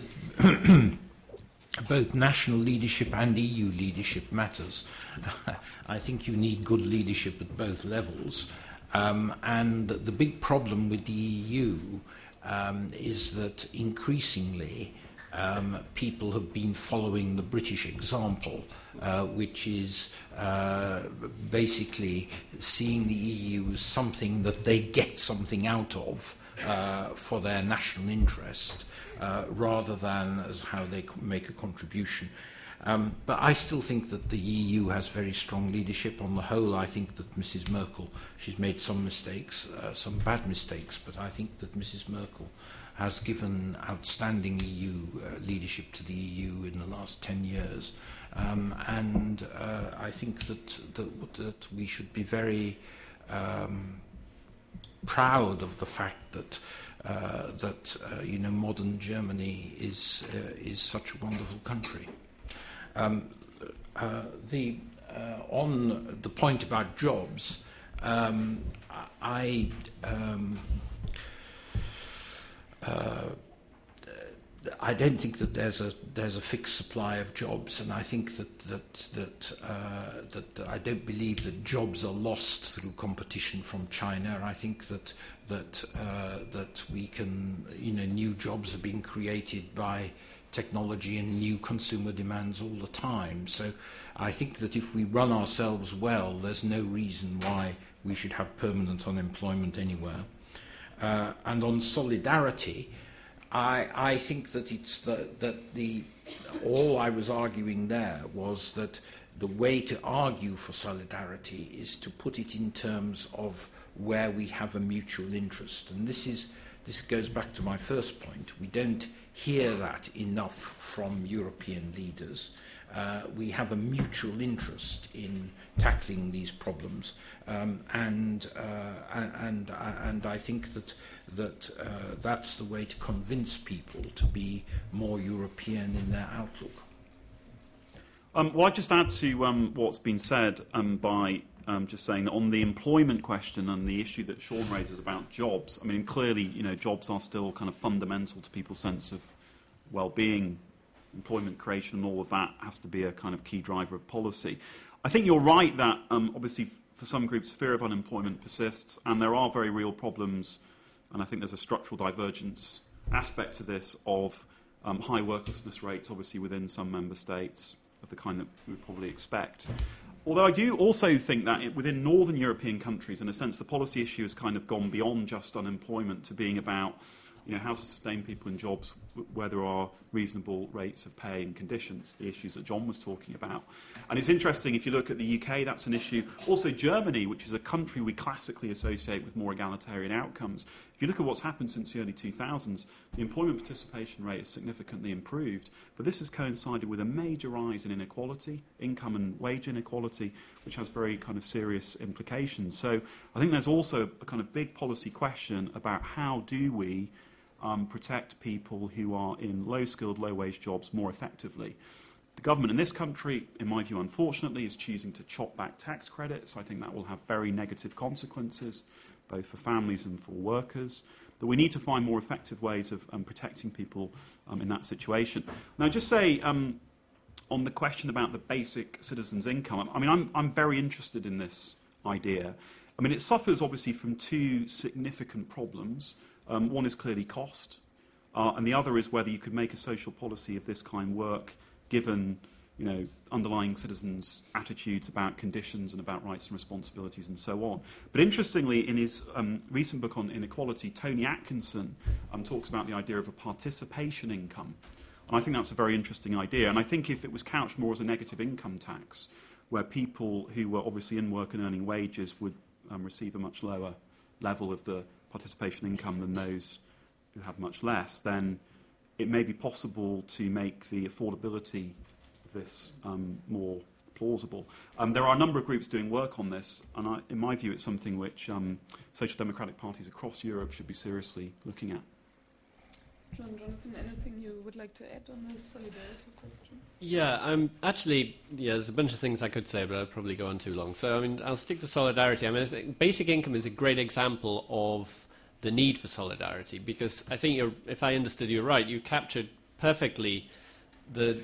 both national leadership and E U leadership matters. I think you need good leadership at both levels. Um, and the big problem with the E U um, is that increasingly um, people have been following the British example, uh, which is uh, basically seeing the E U as something that they get something out of uh, for their national interest, uh, rather than as how they make a contribution. Um, but I still think that the E U has very strong leadership. On the whole, I think that Missus Merkel, she's made some mistakes, uh, some bad mistakes, but I think that Missus Merkel has given outstanding E U uh, leadership to the E U in the last ten years. Um, and uh, I think that, that, that we should be very um, proud of the fact that uh, that uh, you know, modern Germany is uh, is such a wonderful country. Um, uh, the, uh, on the point about jobs, um, I um, uh, I don't think that there's a there's a fixed supply of jobs, and I think that that that uh, that I don't believe that jobs are lost through competition from China. I think that that uh, that we can, you know, new jobs are being created by technology and new consumer demands all the time. So I think that if we run ourselves well, there's no reason why we should have permanent unemployment anywhere. Uh, and on solidarity, I, I think that it's the, that the all I was arguing there was that the way to argue for solidarity is to put it in terms of where we have a mutual interest. And this is this goes back to my first point. We don't hear that enough from European leaders. Uh, we have a mutual interest in tackling these problems, um, and, uh, and, and I think that, that uh, that's the way to convince people to be more European in their outlook. Um, well, I'd just add to um, what's been said um, by um, just saying that on the employment question and the issue that Sean raises about jobs, I mean, clearly, you know, jobs are still kind of fundamental to people's sense of well-being. Employment creation and all of that has to be a kind of key driver of policy. I think you're right that um, obviously for some groups fear of unemployment persists, and there are very real problems, and I think there's a structural divergence aspect to this of um, high worklessness rates obviously within some member states of the kind that we would probably expect. Although I do also think that it, within northern European countries, in a sense, the policy issue has kind of gone beyond just unemployment to being about, you know, how to sustain people in jobs where there are reasonable rates of pay and conditions, the issues that John was talking about. And it's interesting, if you look at the U K, that's an issue. Also Germany, which is a country we classically associate with more egalitarian outcomes. If you look at what's happened since the early two thousands, the employment participation rate has significantly improved. But this has coincided with a major rise in inequality, income and wage inequality, which has very kind of serious implications. So I think there's also a kind of big policy question about how do we Um, protect people who are in low-skilled, low-wage jobs more effectively. The government in this country, in my view, unfortunately, is choosing to chop back tax credits. I think that will have very negative consequences, both for families and for workers. But we need to find more effective ways of um, protecting people um, in that situation. Now, just say, um, on the question about the basic citizens' income, I mean, I'm, I'm very interested in this idea. I mean, it suffers, obviously, from two significant problems. Um, one is clearly cost, uh, and the other is whether you could make a social policy of this kind work given, you know, underlying citizens' attitudes about conditions and about rights and responsibilities and so on. But interestingly, in his um, recent book on inequality, Tony Atkinson um, talks about the idea of a participation income. And I think that's a very interesting idea. And I think if it was couched more as a negative income tax, where people who were obviously in work and earning wages would um, receive a much lower level of the participation income than those who have much less, then it may be possible to make the affordability of this um, more plausible. Um, there are a number of groups doing work on this, and I, in my view it's something which um, social democratic parties across Europe should be seriously looking at. John, Jonathan, anything you would like to add on this solidarity question? Yeah, I'm actually, yeah, there's a bunch of things I could say, but I'll probably go on too long. So, I mean, I'll stick to solidarity. I mean, I think basic income is a great example of the need for solidarity, because I think, you're, if I understood you right, you captured perfectly the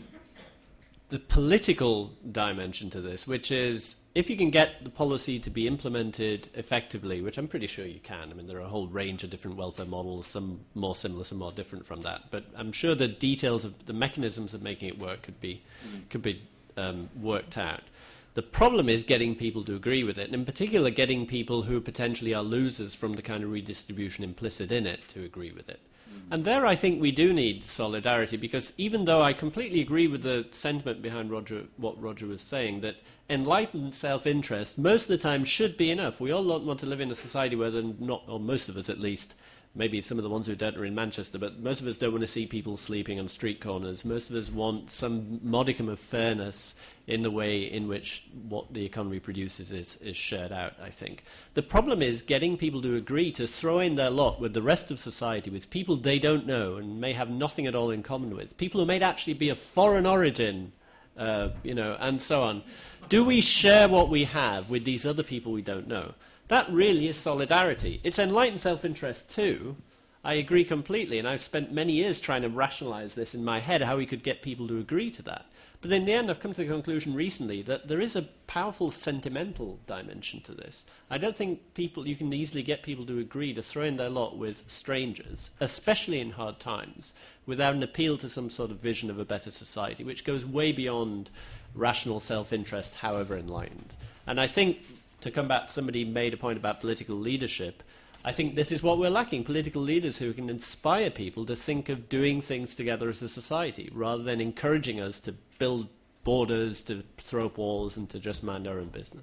the political dimension to this, which is if you can get the policy to be implemented effectively, which I'm pretty sure you can. I mean, there are a whole range of different welfare models, some more similar, some more different from that. But I'm sure the details of the mechanisms of making it work could be mm. could be um, worked out. The problem is getting people to agree with it, and in particular getting people who potentially are losers from the kind of redistribution implicit in it to agree with it. And there I think we do need solidarity, because even though I completely agree with the sentiment behind Roger, what Roger was saying, that enlightened self-interest most of the time should be enough. We all want to live in a society where they're not, or most of us at least, maybe some of the ones who don't are in Manchester, but most of us don't want to see people sleeping on street corners. Most of us want some modicum of fairness in the way in which what the economy produces is, is shared out, I think. The problem is getting people to agree to throw in their lot with the rest of society, with people they don't know and may have nothing at all in common with, people who may actually be of foreign origin, uh, you know, and so on. Do we share what we have with these other people we don't know? That really is solidarity. It's enlightened self-interest too. I agree completely, and I've spent many years trying to rationalize this in my head, how we could get people to agree to that. But in the end, I've come to the conclusion recently that there is a powerful sentimental dimension to this. I don't think people, you can easily get people to agree to throw in their lot with strangers, especially in hard times, without an appeal to some sort of vision of a better society, which goes way beyond rational self-interest, however enlightened. And I think, to come back, somebody made a point about political leadership. I think this is what we're lacking, political leaders who can inspire people to think of doing things together as a society, rather than encouraging us to build borders, to throw up walls, and to just mind our own business.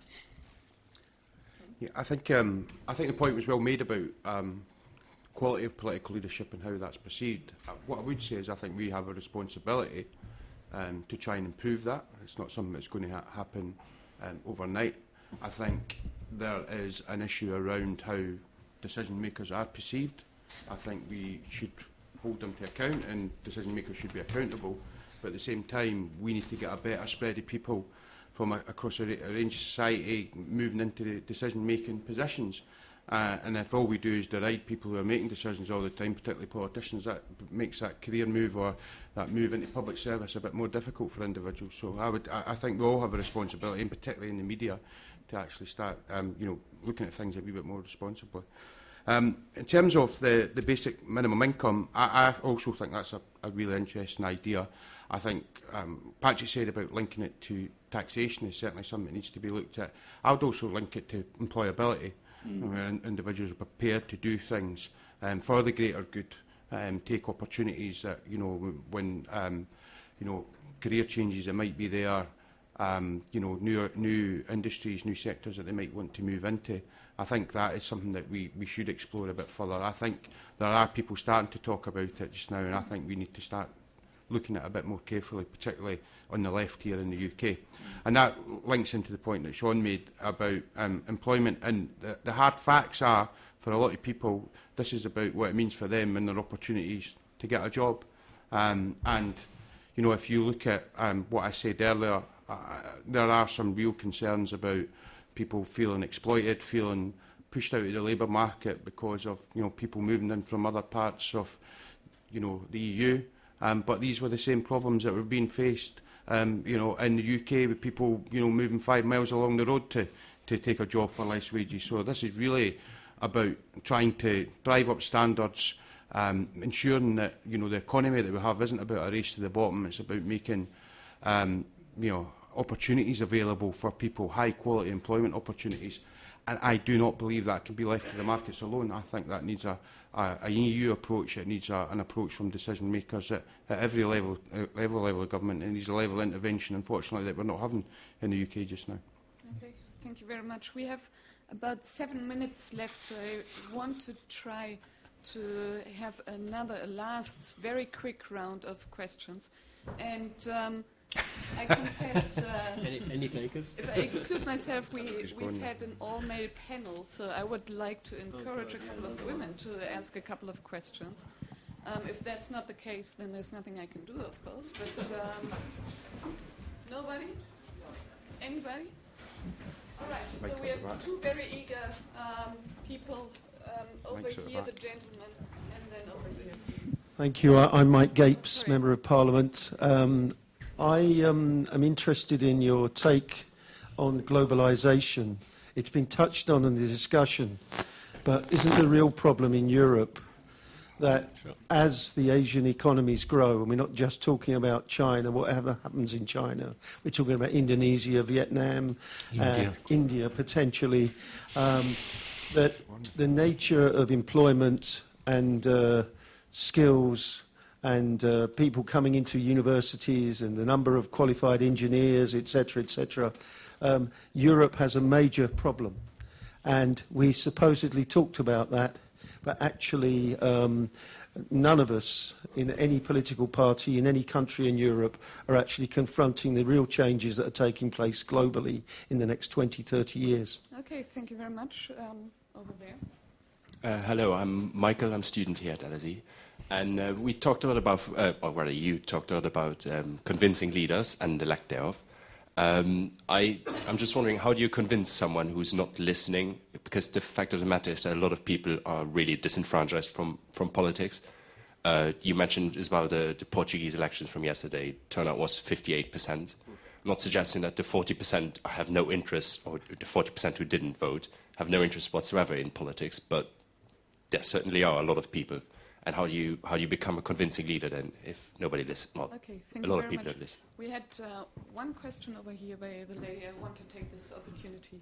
Yeah, I think um, I think the point was well made about um, quality of political leadership and how that's perceived. Uh, what I would say is I think we have a responsibility um, to try and improve that. It's not something that's going to ha happen um, overnight. I think there is an issue around how decision makers are perceived. I think we should hold them to account, and decision makers should be accountable. But at the same time, we need to get a better spread of people from a, across a, a range of society moving into the decision-making positions. Uh, and if all we do is deride people who are making decisions all the time, particularly politicians, that makes that career move or that move into public service a bit more difficult for individuals. So I would, I, I think we all have a responsibility, and particularly in the media, to actually start, um, you know, looking at things a wee bit more responsibly. Um, in terms of the, the basic minimum income, I, I also think that's a, a really interesting idea. I think um, Patrick said about linking it to taxation is certainly something that needs to be looked at. I would also link it to employability, mm. where in, individuals are prepared to do things um, for the greater good, um, take opportunities that, you know, when, um, you know, career changes that might be there, um, you know, new, new industries, new sectors that they might want to move into. I think that is something that we, we should explore a bit further. I think there are people starting to talk about it just now, and I think we need to start looking at it a bit more carefully, particularly on the left here in the U K. And that links into the point that Sean made about um, employment. And the, the hard facts are, for a lot of people, this is about what it means for them and their opportunities to get a job. Um, and, you know, if you look at um, what I said earlier, uh, there are some real concerns about people feeling exploited, feeling pushed out of the labour market because of, you know, people moving in from other parts of, you know, the E U. Um, but these were the same problems that were being faced, um, you know, in the U K with people, you know, moving five miles along the road to, to take a job for less wages. So this is really about trying to drive up standards, um, ensuring that, you know, the economy that we have isn't about a race to the bottom. It's about making um, you know, opportunities available for people, high quality employment opportunities. And I do not believe that can be left to the markets alone. I think that needs a, a, a E U approach. It needs a, an approach from decision makers at, at every level, uh, level, level of government. It needs a level of intervention, unfortunately, that we're not having in the U K just now. Okay, thank you very much. We have about seven minutes left, so I want to try to have another, a last, very quick round of questions. And um, I confess, uh, any, any takers? If I exclude myself, we, we've had an all-male panel, so I would like to encourage a couple of women to ask a couple of questions. Um, if that's not the case, then there's nothing I can do, of course. But um, nobody? Anybody? All right, so we have two very eager um, people um, over here, the gentleman, and then over here. Thank you. I, I'm Mike Gapes, Member of Parliament. Um, I um, am interested in your take on globalisation. It's been touched on in the discussion, but isn't the real problem in Europe that sure. as the Asian economies grow, and we're not just talking about China, whatever happens in China, we're talking about Indonesia, Vietnam, India, uh, India potentially, um, that the nature of employment and uh, skills and uh, people coming into universities and the number of qualified engineers, et cetera, et cetera, um, Europe has a major problem. And we supposedly talked about that, but actually um, none of us in any political party in any country in Europe are actually confronting the real changes that are taking place globally in the next twenty, thirty years. Okay, thank you very much. Um, over there. Uh, hello, I'm Michael. I'm a student here at L S E. And uh, we talked a lot about, uh, or rather you talked a lot about um, convincing leaders and the lack thereof. Um, I, I'm just wondering, how do you convince someone who's not listening? Because the fact of the matter is that a lot of people are really disenfranchised from, from politics. Uh, you mentioned as well the, the Portuguese elections from yesterday. Turnout was fifty-eight percent. I'm not suggesting that the forty percent have no interest, or the forty percent who didn't vote have no interest whatsoever in politics, but there certainly are a lot of people. And how do you how do you become a convincing leader then if nobody listens? Well, okay, thank a lot you of very people much. don't listen. We had uh, one question over here by the lady. I want to take this opportunity.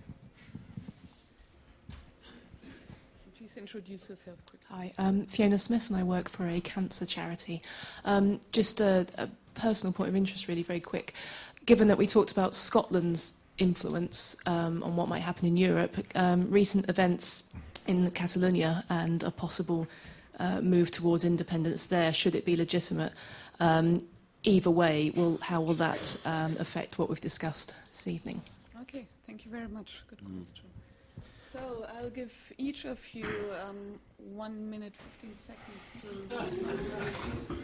Please introduce yourself quickly. Hi, I'm Fiona Smith and I work for a cancer charity. Um, just a, a personal point of interest, really, very quick. Given that we talked about Scotland's influence um, on what might happen in Europe, um, recent events in Catalonia and a possible Uh, move towards independence there, should it be legitimate? Um, either way, will, how will that um, affect what we've discussed this evening? Okay, thank you very much. Good mm. question. So I'll give each of you um, one minute, fifteen seconds to respond.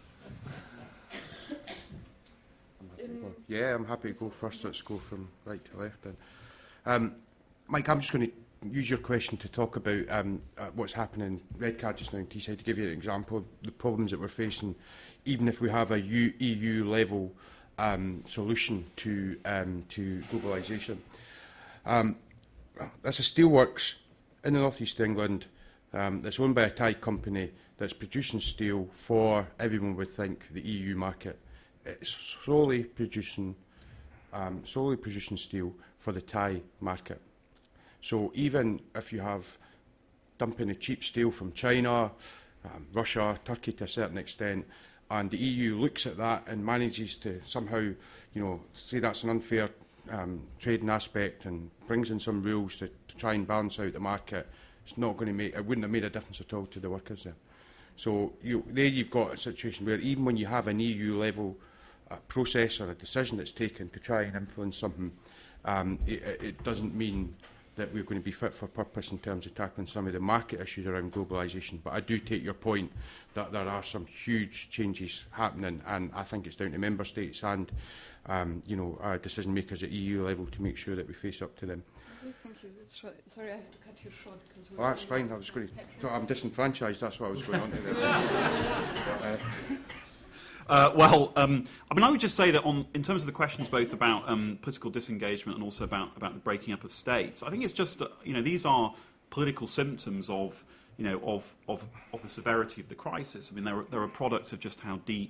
Yeah, I'm happy to go first. Let's go from right to left then. Um, Mike, I'm just going to use your question to talk about um, uh, what's happening in Red Card just now in Teesside, to give you an example of the problems that we're facing, even if we have a U E U-level um, solution to, um, to globalisation. Um, that's a steelworks in the North East of England um, that's owned by a Thai company that's producing steel for, everyone would think, the E U market. It's solely producing, um, solely producing steel for the Thai market. So even if you have dumping the cheap steel from China, um, Russia, Turkey to a certain extent, and the E U looks at that and manages to somehow, you know, say that's an unfair um, trading aspect and brings in some rules to, to try and balance out the market, it's not going to make, it wouldn't have made a difference at all to the workers there. So you, there you've got a situation where even when you have an E U level uh, process or a decision that's taken to try and influence something, um, it, it doesn't mean that we're going to be fit for purpose in terms of tackling some of the market issues around globalisation. But I do take your point that there are some huge changes happening, and I think it's down to member states and um, you know, uh, decision makers at E U level to make sure that we face up to them. Okay, thank you. Sorry, I have to cut you short because we're oh, that's fine. I was going to. I'm disenfranchised. That's what I was going on to there. uh, Uh, well, um, I mean, I would just say that on, in terms of the questions both about um, political disengagement and also about, about the breaking up of states, I think it's just, uh, you know, these are political symptoms of, you know, of, of, of the severity of the crisis. I mean, they're, they're a product of just how deep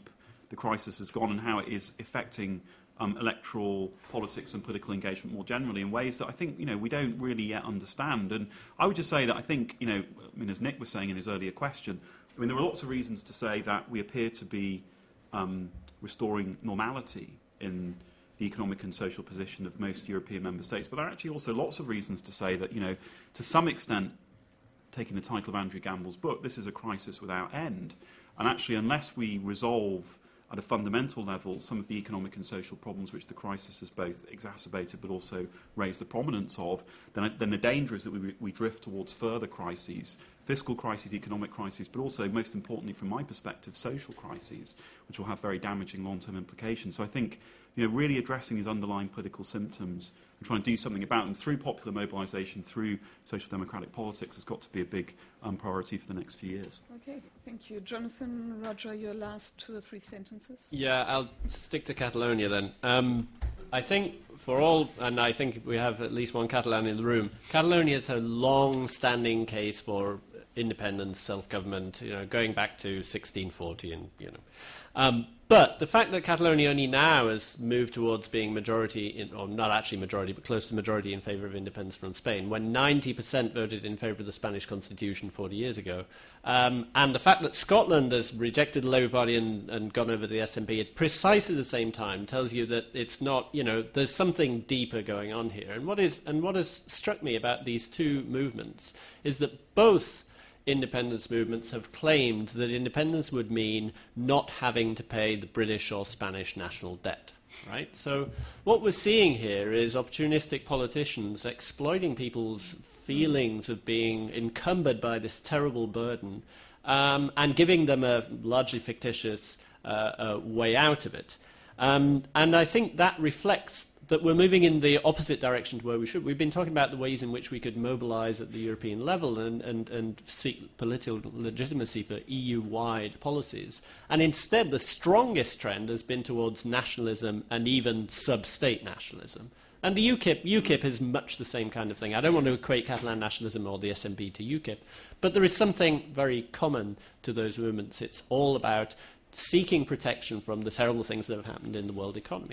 the crisis has gone and how it is affecting um, electoral politics and political engagement more generally in ways that I think, you know, we don't really yet understand. And I would just say that I think, you know, I mean, as Nick was saying in his earlier question, I mean, there are lots of reasons to say that we appear to be um, restoring normality in the economic and social position of most European member states. But there are actually also lots of reasons to say that, you know, to some extent, taking the title of Andrew Gamble's book, this is a crisis without end. And actually, unless we resolve at a fundamental level some of the economic and social problems which the crisis has both exacerbated but also raised the prominence of, then, then the danger is that we, we drift towards further crises, fiscal crises, economic crises, but also, most importantly from my perspective, social crises, which will have very damaging long-term implications. So I think, you know, really addressing these underlying political symptoms and trying to do something about them through popular mobilisation, through social democratic politics, has got to be a big um, priority for the next few years. Okay, thank you. Jonathan, Roger, your last two or three sentences. Yeah, I'll stick to Catalonia then. Um, I think for all, and I think we have at least one Catalan in the room, Catalonia is a long-standing case for independence, self-government, you know, going back to sixteen forty, and you know. Um, but the fact that Catalonia only now has moved towards being majority, in, or not actually majority, but close to majority in favour of independence from Spain, when ninety percent voted in favour of the Spanish constitution forty years ago, um, and the fact that Scotland has rejected the Labour Party and, and gone over to the S N P at precisely the same time tells you that it's not, you know, there's something deeper going on here. And what is, and what has struck me about these two movements is that both independence movements have claimed that independence would mean not having to pay the British or Spanish national debt. Right? So what we're seeing here is opportunistic politicians exploiting people's feelings of being encumbered by this terrible burden um, and giving them a largely fictitious uh, uh, way out of it. Um, and I think that reflects that we're moving in the opposite direction to where we should. We've been talking about the ways in which we could mobilise at the European level and, and, and seek political legitimacy for E U-wide policies. And instead, the strongest trend has been towards nationalism and even sub-state nationalism. And the UKIP, UKIP is much the same kind of thing. I don't want to equate Catalan nationalism or the S N P to UKIP, but there is something very common to those movements. It's all about seeking protection from the terrible things that have happened in the world economy.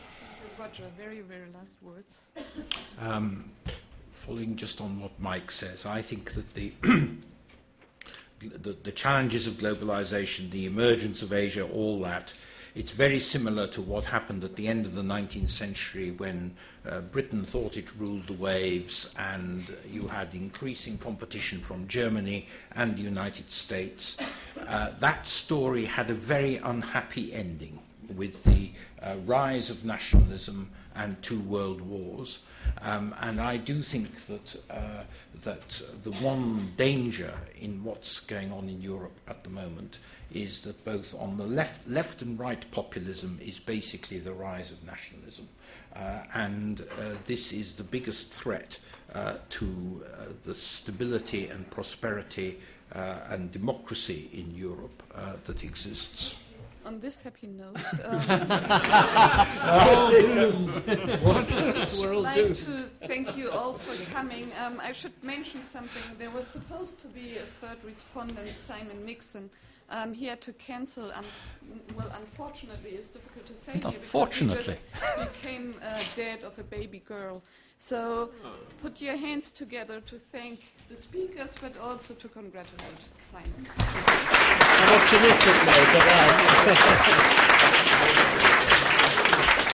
Roger, very, very last words. Um, following just on what Mike says, I think that the, the, the challenges of globalization, the emergence of Asia, all that, it's very similar to what happened at the end of the nineteenth century when uh, Britain thought it ruled the waves and you had increasing competition from Germany and the United States. Uh, that story had a very unhappy ending, with the uh, rise of nationalism and two world wars. Um, and I do think that, uh, that the one danger in what's going on in Europe at the moment is that both on the left, left and right populism is basically the rise of nationalism. Uh, and uh, this is the biggest threat uh, to uh, the stability and prosperity uh, and democracy in Europe uh, that exists. On this happy note, I'd like to thank you all for coming. Um, I should mention something. There was supposed to be a third respondent, Simon Nixon. Um, he had to cancel. Um, well, unfortunately, it's difficult to say here because he just became uh, dead of a baby girl. So put your hands together to thank the speakers, but also to congratulate Simon. I'm optimistic now, but